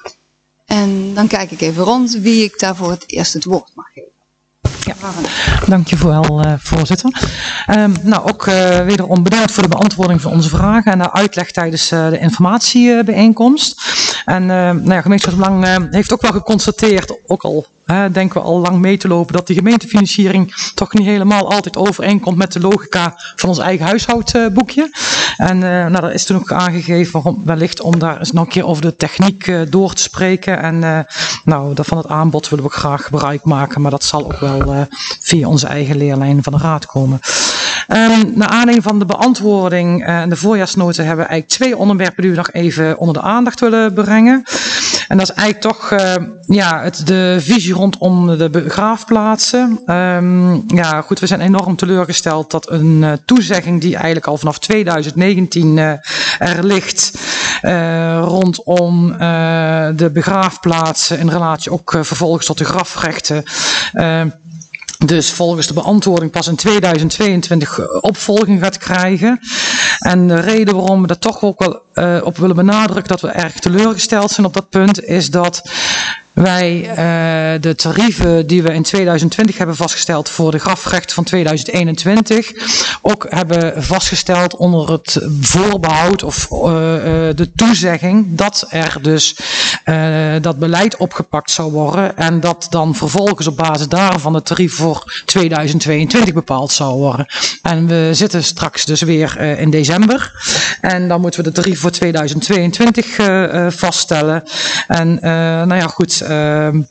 En dan kijk ik even rond wie ik daarvoor het eerst het woord mag geven. Ja, dankjewel uh, voorzitter. Um, nou, ook uh, wederom bedankt voor de beantwoording van onze vragen en de uitleg tijdens uh, de informatiebijeenkomst. En uh, nou ja, gemeenschapsbelang uh, heeft ook wel geconstateerd, ook al uh, denken we al lang mee te lopen, dat die gemeentefinanciering toch niet helemaal altijd overeenkomt met de logica van ons eigen huishoudboekje. En uh, nou, dat is toen ook aangegeven waarom, wellicht om daar eens nog een keer over de techniek uh, door te spreken. En uh, nou, dat van het aanbod willen we graag gebruik maken, maar dat zal ook wel uh, via onze eigen leerlijn van de raad komen. Um, naar aanleiding van de beantwoording en uh, de voorjaarsnota hebben we eigenlijk twee onderwerpen die we nog even onder de aandacht willen brengen. En dat is eigenlijk toch uh, ja, het, de visie rondom de begraafplaatsen. Um, ja, goed, we zijn enorm teleurgesteld dat een uh, toezegging die eigenlijk al vanaf twintig negentien uh, er ligt uh, rondom uh, de begraafplaatsen in relatie ook uh, vervolgens tot de grafrechten. Uh, Dus volgens de beantwoording pas in tweeduizend tweeëntwintig opvolging gaat krijgen. En de reden waarom we er toch ook wel uh, op willen benadrukken dat we erg teleurgesteld zijn op dat punt, is dat wij uh, de tarieven die we in tweeduizend twintig hebben vastgesteld voor de grafrechten van tweeduizend eenentwintig ook hebben vastgesteld onder het voorbehoud of uh, uh, de toezegging dat er dus uh, dat beleid opgepakt zou worden en dat dan vervolgens op basis daarvan het tarief voor tweeduizend tweeëntwintig bepaald zou worden. En we zitten straks dus weer uh, in december en dan moeten we de tarief voor tweeduizend tweeëntwintig uh, uh, vaststellen. En uh, nou ja goed, Uh, uh,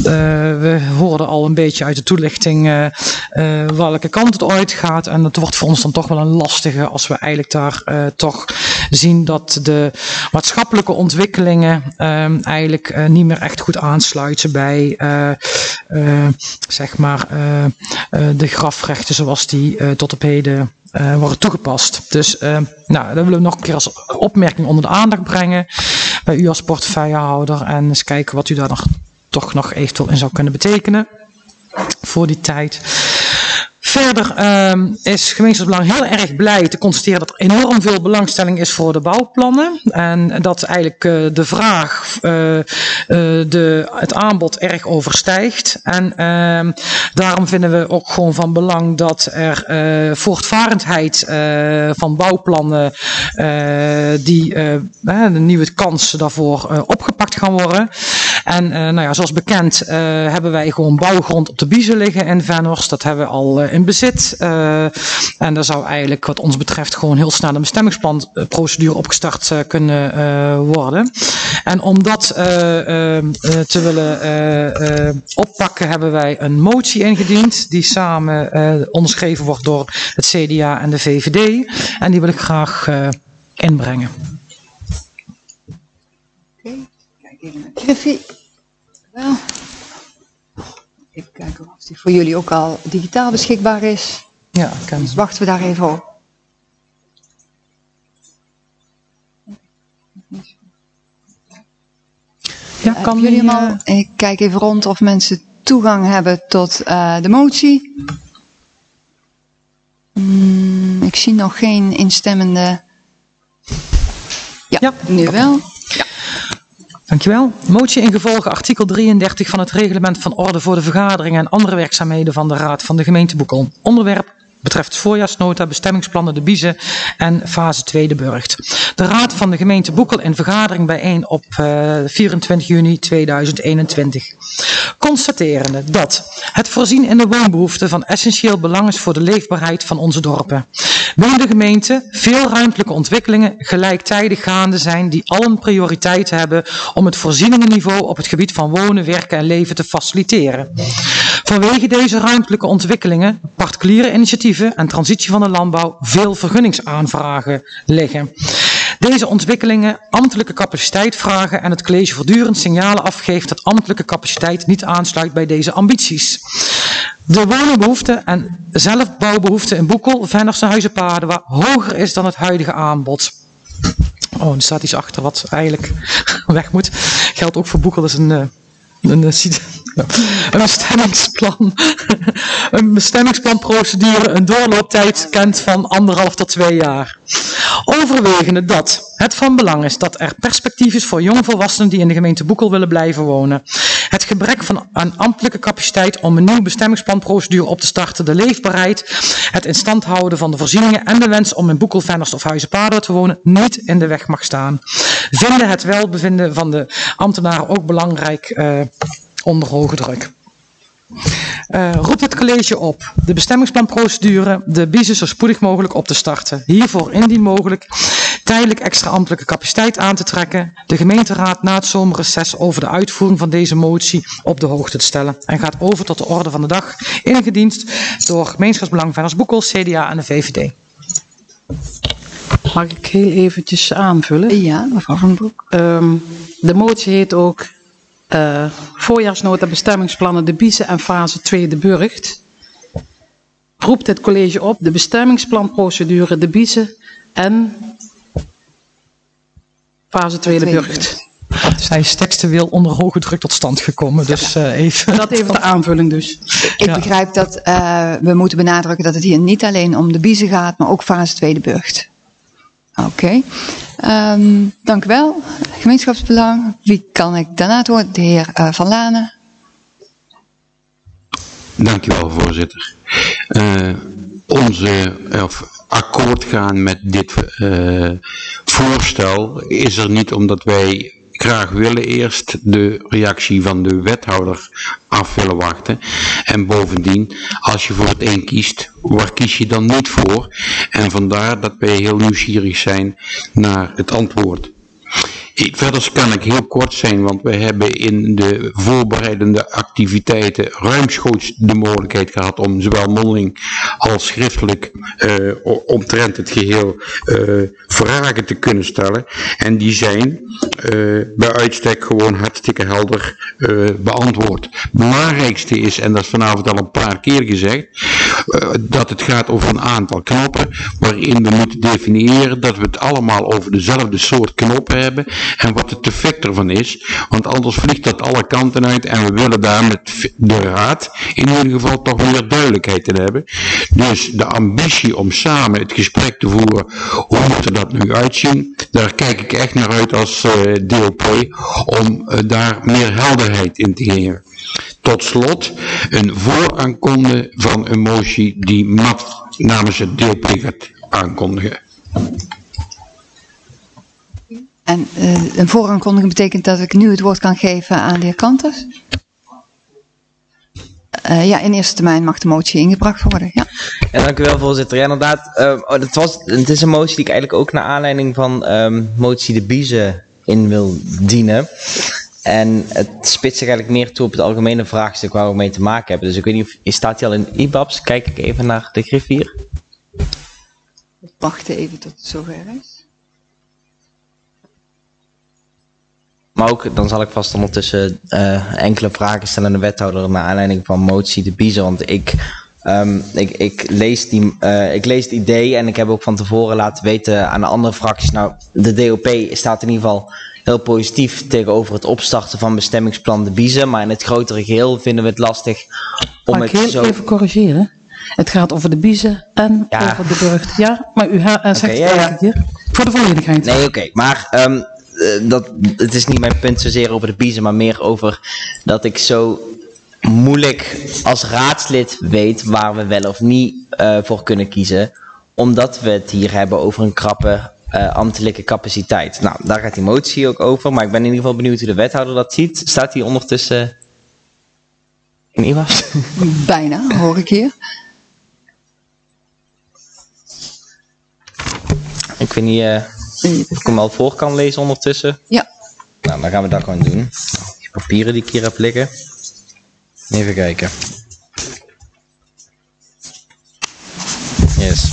we hoorden al een beetje uit de toelichting uh, uh, welke kant het uitgaat. En het wordt voor ons dan toch wel een lastige als we eigenlijk daar uh, toch zien dat de maatschappelijke ontwikkelingen uh, eigenlijk uh, niet meer echt goed aansluiten bij uh, uh, zeg maar uh, uh, de grafrechten zoals die uh, tot op heden uh, worden toegepast. Dus uh, nou, dat willen we nog een keer als opmerking onder de aandacht brengen bij u als portefeuillehouder en eens kijken wat u daar nog, toch nog eventueel in zou kunnen betekenen voor die tijd. Verder um, is gemeenschapsbelang heel erg blij te constateren dat er enorm veel belangstelling is voor de bouwplannen. En dat eigenlijk uh, de vraag uh, uh, de, het aanbod erg overstijgt. En uh, daarom vinden we ook gewoon van belang dat er uh, voortvarendheid uh, van bouwplannen, uh, die uh, uh, de nieuwe kansen daarvoor uh, opgepakt gaan worden. En uh, nou ja, zoals bekend uh, hebben wij gewoon bouwgrond op de Biezen liggen in Venhorst. Dat hebben we al uh, in bezit. Uh, en daar zou eigenlijk wat ons betreft gewoon heel snel een bestemmingsplanprocedure opgestart uh, kunnen uh, worden. En om dat uh, uh, uh, te willen uh, uh, oppakken hebben wij een motie ingediend. Die samen uh, onderschreven wordt door het C D A en de V V D. En die wil ik graag uh, inbrengen. Oké, kijk even naar Griffie. Wel. Even kijken of die voor jullie ook al digitaal beschikbaar is. Ja, kan. Dus wachten we daar even op. Ja, kan jullie hem die, al? Ik kijk even rond of mensen toegang hebben tot uh, de motie. Hmm, ik zie nog geen instemmende. Ja, ja nu wel. Ja. Dankjewel. Motie ingevolge artikel drieëndertig van het reglement van orde voor de vergaderingen en andere werkzaamheden van de Raad van de gemeente Boekel. Onderwerp betreft voorjaarsnota, bestemmingsplannen de Biezen en fase twee de Burgt. De Raad van de gemeente Boekel in vergadering bijeen op uh, vierentwintig juni tweeduizend eenentwintig. Constaterende dat het voorzien in de woonbehoeften van essentieel belang is voor de leefbaarheid van onze dorpen. Binnen de gemeente veel ruimtelijke ontwikkelingen gelijktijdig gaande zijn die allen prioriteit hebben om het voorzieningenniveau op het gebied van wonen, werken en leven te faciliteren. Vanwege deze ruimtelijke ontwikkelingen, particuliere initiatieven en transitie van de landbouw veel vergunningsaanvragen liggen. Deze ontwikkelingen ambtelijke capaciteit vragen en het college voortdurend signalen afgeeft dat ambtelijke capaciteit niet aansluit bij deze ambities. De woningbehoefte en zelfbouwbehoefte in Boekel, Venhorst en Huizen-Padoa hoger is dan het huidige aanbod. Oh, er staat iets achter wat eigenlijk weg moet. Geldt ook voor Boekel, dat is een... Uh, Een, een bestemmingsplan, een bestemmingsplanprocedure, een doorlooptijd kent van anderhalf tot twee jaar. Overwegende dat het van belang is dat er perspectief is voor jongvolwassenen die in de gemeente Boekel willen blijven wonen. Het gebrek van een ambtelijke capaciteit om een nieuwe bestemmingsplanprocedure op te starten, de leefbaarheid, het in stand houden van de voorzieningen en de wens om in Boekel, Venhorst of Huizen-Padoa te wonen niet in de weg mag staan. Vinden het welbevinden van de ambtenaren ook belangrijk uh, onder hoge druk. Uh, roept het college op de bestemmingsplanprocedure de Biezen zo spoedig mogelijk op te starten. Hiervoor indien mogelijk tijdelijk extra ambtelijke capaciteit aan te trekken, de gemeenteraad na het zomerreces over de uitvoering van deze motie op de hoogte te stellen. En gaat over tot de orde van de dag ingediend door gemeenschapsbelang Venhorst Boekel, C D A en de V V D. Mag ik heel eventjes aanvullen? Ja, mevrouw Van den Broek. Um, de motie heet ook uh, voorjaarsnota bestemmingsplannen de Biezen en fase twee de Burgt. Roept het college op de bestemmingsplanprocedure de Biezen en fase twee de Burgt. Zij is textueel onder hoge druk tot stand gekomen, dus uh, even... Dat even de aanvulling dus. Ik ja. begrijp dat uh, we moeten benadrukken dat het hier niet alleen om de Biezen gaat, maar ook fase twee de Burgt. Oké, okay. um, dank u wel. Gemeenschapsbelang. Wie kan ik daarna het woord? De heer uh, Van Lanen. Dank u wel, voorzitter. Uh, onze, of akkoord gaan met dit uh, voorstel is er niet omdat wij graag willen eerst de reactie van de wethouder af willen wachten. En bovendien, als je voor het een kiest, waar kies je dan niet voor? En vandaar dat wij heel nieuwsgierig zijn naar het antwoord. Verder kan ik heel kort zijn, want we hebben in de voorbereidende activiteiten ruimschoots de mogelijkheid gehad om zowel mondeling als schriftelijk uh, omtrent het geheel uh, vragen te kunnen stellen. En die zijn uh, bij uitstek gewoon hartstikke helder uh, beantwoord. Het belangrijkste is, en dat is vanavond al een paar keer gezegd, uh, dat het gaat over een aantal knoppen waarin we moeten definiëren dat we het allemaal over dezelfde soort knoppen hebben. en wat het effect ervan is. Want anders vliegt dat alle kanten uit en we willen daar met de raad in ieder geval toch meer duidelijkheid in hebben. Dus de ambitie om samen het gesprek te voeren, hoe moet er dat nu uitzien, daar kijk ik echt naar uit als uh, D O P om uh, daar meer helderheid in te geven. Tot slot een vooraankondigen van een motie die Mat namens het D O P gaat aankondigen. En uh, een vooraankondiging betekent dat ik nu het woord kan geven aan de heer Kanters? Uh, ja, in eerste termijn mag de motie ingebracht worden. Ja, ja dank u wel, voorzitter. Ja, inderdaad. Uh, oh, het, was, het is een motie die ik eigenlijk ook naar aanleiding van um, motie de Bieze in wil dienen. En het spitst zich eigenlijk meer toe op het algemene vraagstuk waar we mee te maken hebben. Dus ik weet niet of, staat hij al in I B A B S? Kijk ik even naar de griffier. Wacht even tot het zover is. Maar ook, dan zal ik vast ondertussen uh, enkele vragen stellen aan de wethouder naar aanleiding van motie de Bieze. Want ik, um, ik, ik, lees die, uh, ik lees het idee en ik heb ook van tevoren laten weten aan de andere fracties. Nou, de D O P staat in ieder geval heel positief tegenover het opstarten van bestemmingsplan de Bieze. Maar in het grotere geheel vinden we het lastig om Mag het ik heel zo... even corrigeren? Het gaat over de Bieze en Ja. over de burcht. Ja, maar u ha- uh, zegt Oké, het ja, elke ja. keer. Voor de volledigheid. Nee, oké. Maar um, uh, dat, het is niet mijn punt zozeer over de Bieze, maar meer over dat ik zo moeilijk als raadslid weet waar we wel of niet uh, voor kunnen kiezen. Omdat we het hier hebben over een krappe uh, ambtelijke capaciteit. Nou, daar gaat die motie ook over. Maar ik ben in ieder geval benieuwd hoe de wethouder dat ziet. Staat hij ondertussen in I B A B S? Bijna, hoor ik hier. Ik weet niet uh, of ik hem al voor kan lezen ondertussen. Ja. Nou, dan gaan we dat gewoon doen. Die papieren die ik hier heb liggen. Even kijken. Yes.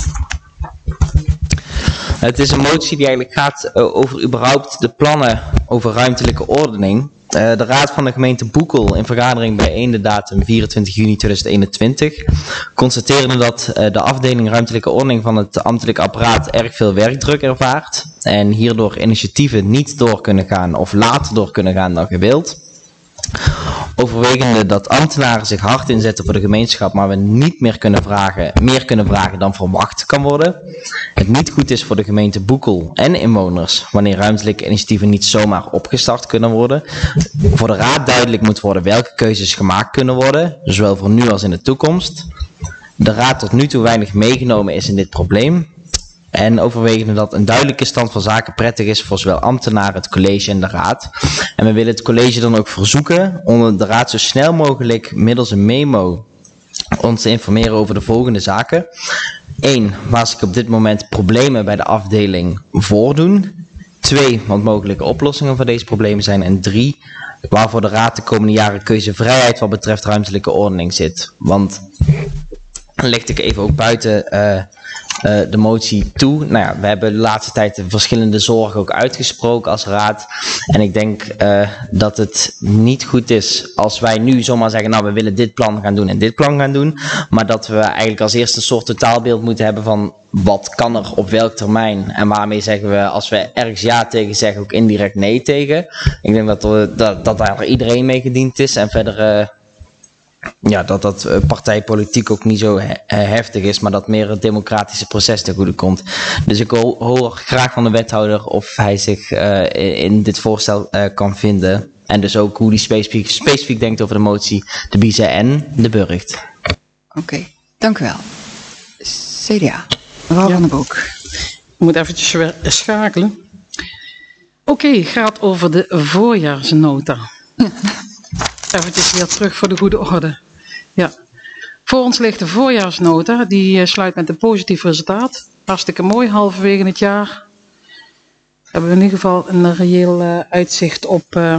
Het is een motie die eigenlijk gaat uh, over überhaupt de plannen over ruimtelijke ordening. Uh, de Raad van de gemeente Boekel in vergadering bijeen de datum vierentwintig juni tweeduizend eenentwintig constateerde dat uh, de afdeling ruimtelijke ordening van het ambtelijk apparaat erg veel werkdruk ervaart en hierdoor initiatieven niet door kunnen gaan of later door kunnen gaan dan gewild. Overwegende dat ambtenaren zich hard inzetten voor de gemeenschap, maar we niet meer kunnen vragen, meer kunnen vragen dan verwacht kan worden. Het niet goed is voor de gemeente Boekel en inwoners wanneer ruimtelijke initiatieven niet zomaar opgestart kunnen worden. Voor de raad duidelijk moet worden welke keuzes gemaakt kunnen worden, zowel voor nu als in de toekomst. De raad tot nu toe weinig meegenomen is in dit probleem. En overwegende dat een duidelijke stand van zaken prettig is voor zowel ambtenaren, het college en de raad. En we willen het college dan ook verzoeken om de raad zo snel mogelijk middels een memo ons te informeren over de volgende zaken. één. Waar zich op dit moment problemen bij de afdeling voordoen. twee. Wat mogelijke oplossingen voor deze problemen zijn. En drie. Waarvoor de raad de komende jaren keuzevrijheid wat betreft ruimtelijke ordening zit. Want dan licht ik even ook buiten uh, uh, de motie toe. Nou ja, we hebben de laatste tijd de verschillende zorgen ook uitgesproken als raad. En ik denk uh, dat het niet goed is als wij nu zomaar zeggen, nou we willen dit plan gaan doen en dit plan gaan doen. Maar dat we eigenlijk als eerste een soort totaalbeeld moeten hebben van wat kan er op welk termijn. En waarmee zeggen we, als we ergens ja tegen zeggen, ook indirect nee tegen. Ik denk dat er, dat, dat daar iedereen mee gediend is en verder... Uh, Ja, dat dat partijpolitiek ook niet zo he heftig is, maar dat meer het democratische proces ten goede komt. Dus ik ho hoor graag van de wethouder of hij zich uh, in dit voorstel uh, kan vinden. En dus ook hoe hij specifiek, specifiek denkt over de motie, de Bieze en de burcht. Oké, okay, dank u wel. C D A, mevrouw ja. Van den Broek. Ik moet eventjes weer schakelen. Oké, okay, gaat over de voorjaarsnota. Eventjes weer terug voor de goede orde. Ja. Voor ons ligt de voorjaarsnota. Die uh, sluit met een positief resultaat. Hartstikke mooi. Halverwege het jaar hebben we in ieder geval een reëel uh, uitzicht op uh,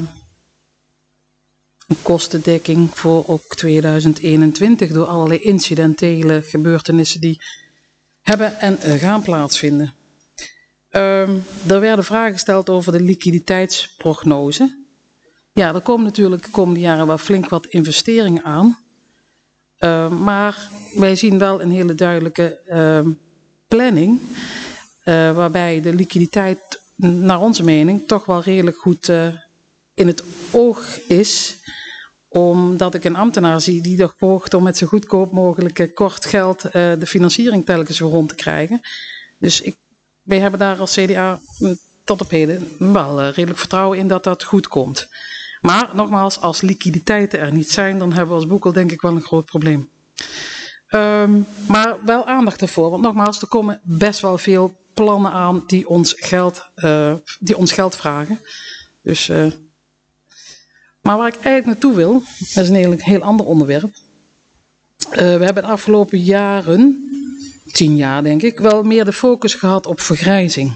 een kostendekking voor ook tweeduizend eenentwintig. Door allerlei incidentele gebeurtenissen die hebben en uh, gaan plaatsvinden. Uh, er werden vragen gesteld over de liquiditeitsprognose. Ja, er komen natuurlijk de komende jaren wel flink wat investeringen aan. Uh, maar wij zien wel een hele duidelijke uh, planning. Uh, waarbij de liquiditeit naar onze mening toch wel redelijk goed uh, in het oog is. Omdat ik een ambtenaar zie die toch poogt om met zo goedkoop mogelijk uh, kort geld uh, de financiering telkens weer rond te krijgen. Dus ik, wij hebben daar als C D A uh, tot op heden wel uh, redelijk vertrouwen in dat dat goed komt. Maar nogmaals, als liquiditeiten er niet zijn, dan hebben we als Boekel denk ik wel een groot probleem. Um, maar wel aandacht ervoor, want nogmaals, er komen best wel veel plannen aan die ons geld, uh, die ons geld vragen. Dus, uh, maar waar ik eigenlijk naartoe wil, dat is een heel, heel ander onderwerp. Uh, we hebben de afgelopen jaren, tien jaar denk ik, wel meer de focus gehad op vergrijzing.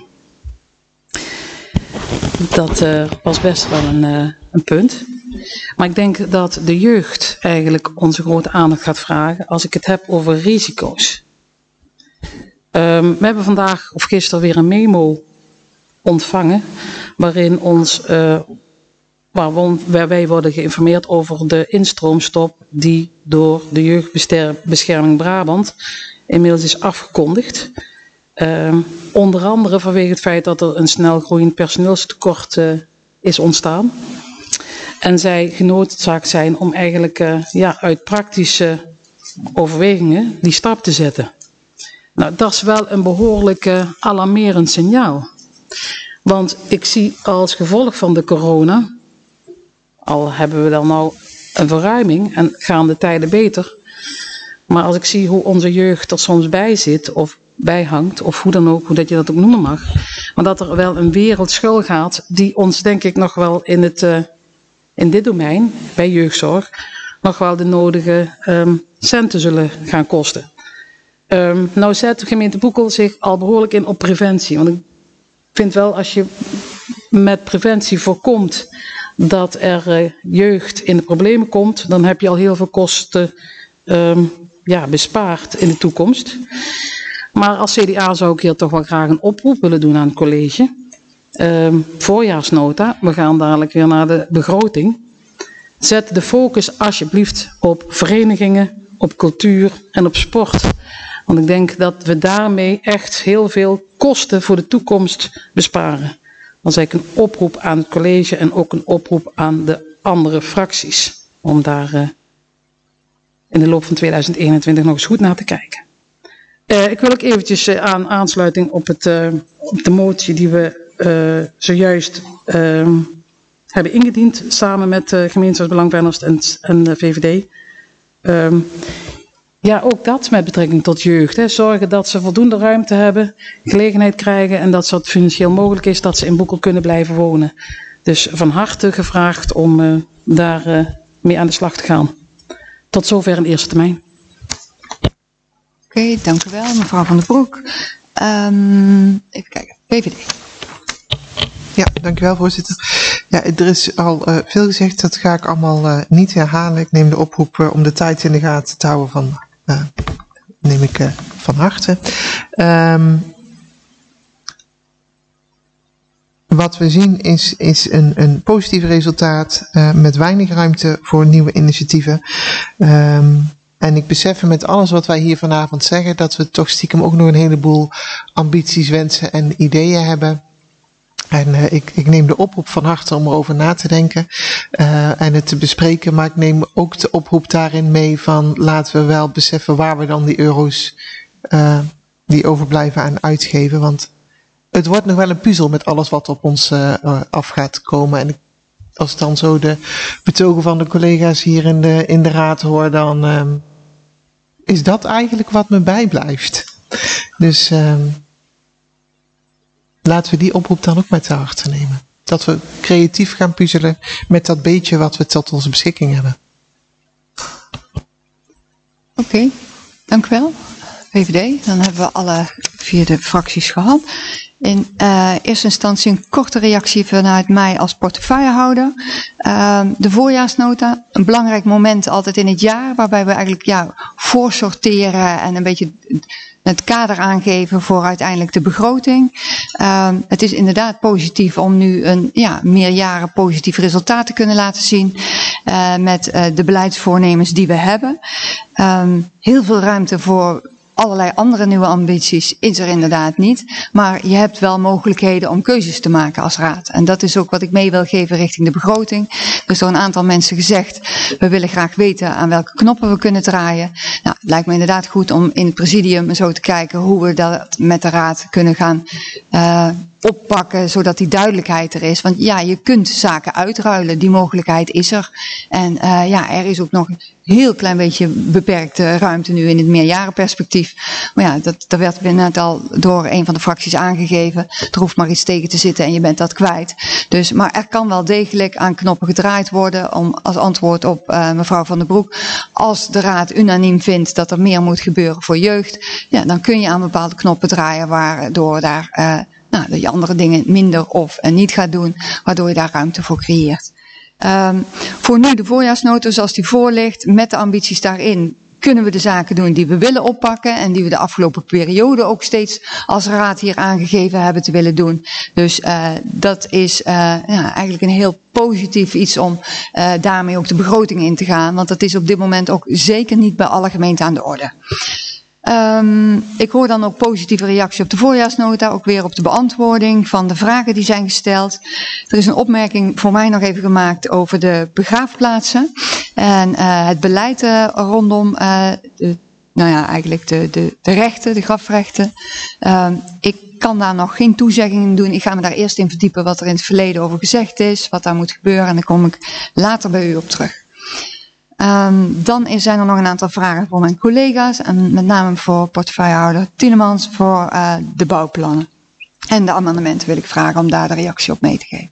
Dat uh, was best wel een, uh, een punt. Maar ik denk dat de jeugd eigenlijk onze grote aandacht gaat vragen als ik het heb over risico's. Um, we hebben vandaag of gisteren weer een memo ontvangen waarin ons, uh, waar, we, waar wij worden geïnformeerd over de instroomstop die door de Jeugdbescherming Brabant inmiddels is afgekondigd. Um, onder andere vanwege het feit dat er een snel groeiend personeelstekort uh, is ontstaan. En zij genoodzaakt zijn om eigenlijk uh, ja, uit praktische overwegingen die stap te zetten. Nou, dat is wel een behoorlijk uh, alarmerend signaal. Want ik zie als gevolg van de corona, al hebben we dan nou een verruiming en gaan de tijden beter. Maar als ik zie hoe onze jeugd er soms bij zit of bij hangt, of hoe dan ook, hoe dat je dat ook noemen mag. Maar dat er wel een wereld schuil gaat die ons denk ik nog wel in, het, uh, in dit domein, bij jeugdzorg, nog wel de nodige um, centen zullen gaan kosten. Um, nou zet de gemeente Boekel zich al behoorlijk in op preventie. Want ik vind wel als je met preventie voorkomt dat er uh, jeugd in de problemen komt, dan heb je al heel veel kosten um, ja, bespaard in de toekomst. Maar als C D A zou ik hier toch wel graag een oproep willen doen aan het college. Um, voorjaarsnota, we gaan dadelijk weer naar de begroting. Zet de focus alsjeblieft op verenigingen, op cultuur en op sport. Want ik denk dat we daarmee echt heel veel kosten voor de toekomst besparen. Dan zeg ik een oproep aan het college en ook een oproep aan de andere fracties. Om daar uh, in de loop van tweeduizend eenentwintig nog eens goed naar te kijken. Uh, ik wil ook eventjes uh, aan aansluiting op, het, uh, op de motie die we uh, zojuist uh, hebben ingediend. Samen met uh, gemeenschapsbelanghebbers en, en de V V D. Um, ja, ook dat met betrekking tot jeugd. Hè. Zorgen dat ze voldoende ruimte hebben, gelegenheid krijgen en dat het financieel mogelijk is dat ze in Boekel kunnen blijven wonen. Dus van harte gevraagd om uh, daar uh, mee aan de slag te gaan. Tot zover in eerste termijn. Oké, okay, dank u wel, mevrouw Van der Broek. Um, even kijken, V V D. Ja, dank u wel, voorzitter. Ja, er is al uh, veel gezegd, dat ga ik allemaal uh, niet herhalen. Ik neem de oproep uh, om de tijd in de gaten te houden van, uh, neem ik uh, van harte. Um, wat we zien is, is een, een positief resultaat uh, met weinig ruimte voor nieuwe initiatieven. Um, En ik besef met alles wat wij hier vanavond zeggen, dat we toch stiekem ook nog een heleboel ambities, wensen en ideeën hebben. En uh, ik, ik neem de oproep van harte om erover na te denken uh, en het te bespreken. Maar ik neem ook de oproep daarin mee van laten we wel beseffen waar we dan die euro's uh, die overblijven aan uitgeven. Want het wordt nog wel een puzzel met alles wat op ons uh, uh, af gaat komen. En ik, als ik dan zo de betogen van de collega's hier in de, in de raad hoor, dan uh, is dat eigenlijk wat me bijblijft. Dus uh, laten we die oproep dan ook met te harte nemen. Dat we creatief gaan puzzelen met dat beetje wat we tot onze beschikking hebben. Oké, okay, dank u wel. V V D, dan hebben we alle vier de fracties gehad. In uh, eerste instantie een korte reactie vanuit mij als portefeuillehouder. Uh, de voorjaarsnota, een belangrijk moment altijd in het jaar, waarbij we eigenlijk ja, voorsorteren en een beetje het kader aangeven voor uiteindelijk de begroting. Uh, het is inderdaad positief om nu een ja, meerjaren positief resultaat te kunnen laten zien uh, met uh, de beleidsvoornemens die we hebben. Uh, heel veel ruimte voor allerlei andere nieuwe ambities is er inderdaad niet. Maar je hebt wel mogelijkheden om keuzes te maken als raad. En dat is ook wat ik mee wil geven richting de begroting. Er is door een aantal mensen gezegd, we willen graag weten aan welke knoppen we kunnen draaien. Nou, het lijkt me inderdaad goed om in het presidium zo te kijken hoe we dat met de raad kunnen gaan uh, oppakken, zodat die duidelijkheid er is. Want ja, je kunt zaken uitruilen, die mogelijkheid is er. En uh, ja, er is ook nog een heel klein beetje beperkte ruimte nu in het meerjarenperspectief. Maar ja, dat, dat werd net al door een van de fracties aangegeven. Er hoeft maar iets tegen te zitten en je bent dat kwijt. Dus, maar er kan wel degelijk aan knoppen gedraaid worden om als antwoord op uh, mevrouw Van den Broek. Als de raad unaniem vindt dat er meer moet gebeuren voor jeugd, ja, dan kun je aan bepaalde knoppen draaien waardoor daar uh, nou, dat je andere dingen minder of en niet gaat doen, waardoor je daar ruimte voor creëert. Um, voor nu de voorjaarsnota zoals die voor ligt, met de ambities daarin, kunnen we de zaken doen die we willen oppakken en die we de afgelopen periode ook steeds als raad hier aangegeven hebben te willen doen. Dus uh, dat is uh, ja, eigenlijk een heel positief iets om uh, daarmee ook de begroting in te gaan, want dat is op dit moment ook zeker niet bij alle gemeenten aan de orde. Um, ik hoor dan ook positieve reactie op de voorjaarsnota, ook weer op de beantwoording van de vragen die zijn gesteld. Er is een opmerking voor mij nog even gemaakt over de begraafplaatsen en uh, het beleid uh, rondom uh, de, nou ja, eigenlijk de, de, de rechten, de grafrechten. Um, ik kan daar nog geen toezeggingen doen. Ik ga me daar eerst in verdiepen wat er in het verleden over gezegd is, wat daar moet gebeuren en dan kom ik later bij u op terug. Um, dan zijn er nog een aantal vragen voor mijn collega's en met name voor portefeuillehouder Tielemans voor uh, de bouwplannen. En de amendementen wil ik vragen om daar de reactie op mee te geven.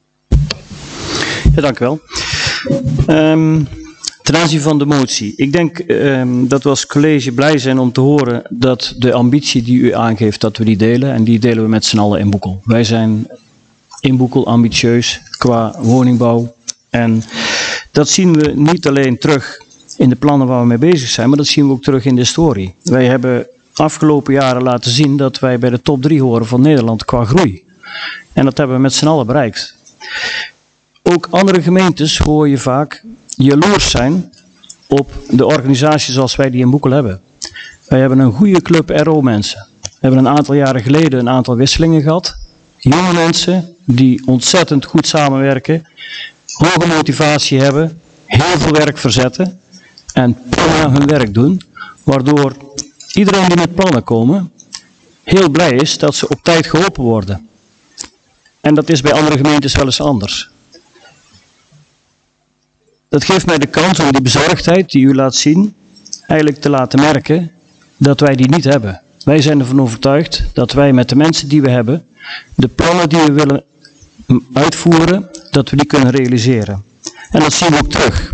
Ja, dank u wel. Um, ten aanzien van de motie. Ik denk um, dat we als college blij zijn om te horen dat de ambitie die u aangeeft, dat we die delen. En die delen we met z'n allen in Boekel. Wij zijn in Boekel ambitieus qua woningbouw en dat zien we niet alleen terug in de plannen waar we mee bezig zijn, maar dat zien we ook terug in de historie. Wij hebben afgelopen jaren laten zien dat wij bij de top drie horen van Nederland qua groei. En dat hebben we met z'n allen bereikt. Ook andere gemeentes hoor je vaak jaloers zijn op de organisatie zoals wij die in Boekel hebben. Wij hebben een goede club R O-mensen. We hebben een aantal jaren geleden een aantal wisselingen gehad. Jonge mensen die ontzettend goed samenwerken, hoge motivatie hebben, heel veel werk verzetten en prima hun werk doen, waardoor iedereen die met plannen komen heel blij is dat ze op tijd geholpen worden. En dat is bij andere gemeentes wel eens anders. Dat geeft mij de kans om die bezorgdheid die u laat zien, eigenlijk te laten merken dat wij die niet hebben. Wij zijn ervan overtuigd dat wij met de mensen die we hebben, de plannen die we willen uitvoeren, dat we die kunnen realiseren. En dat zien we ook terug.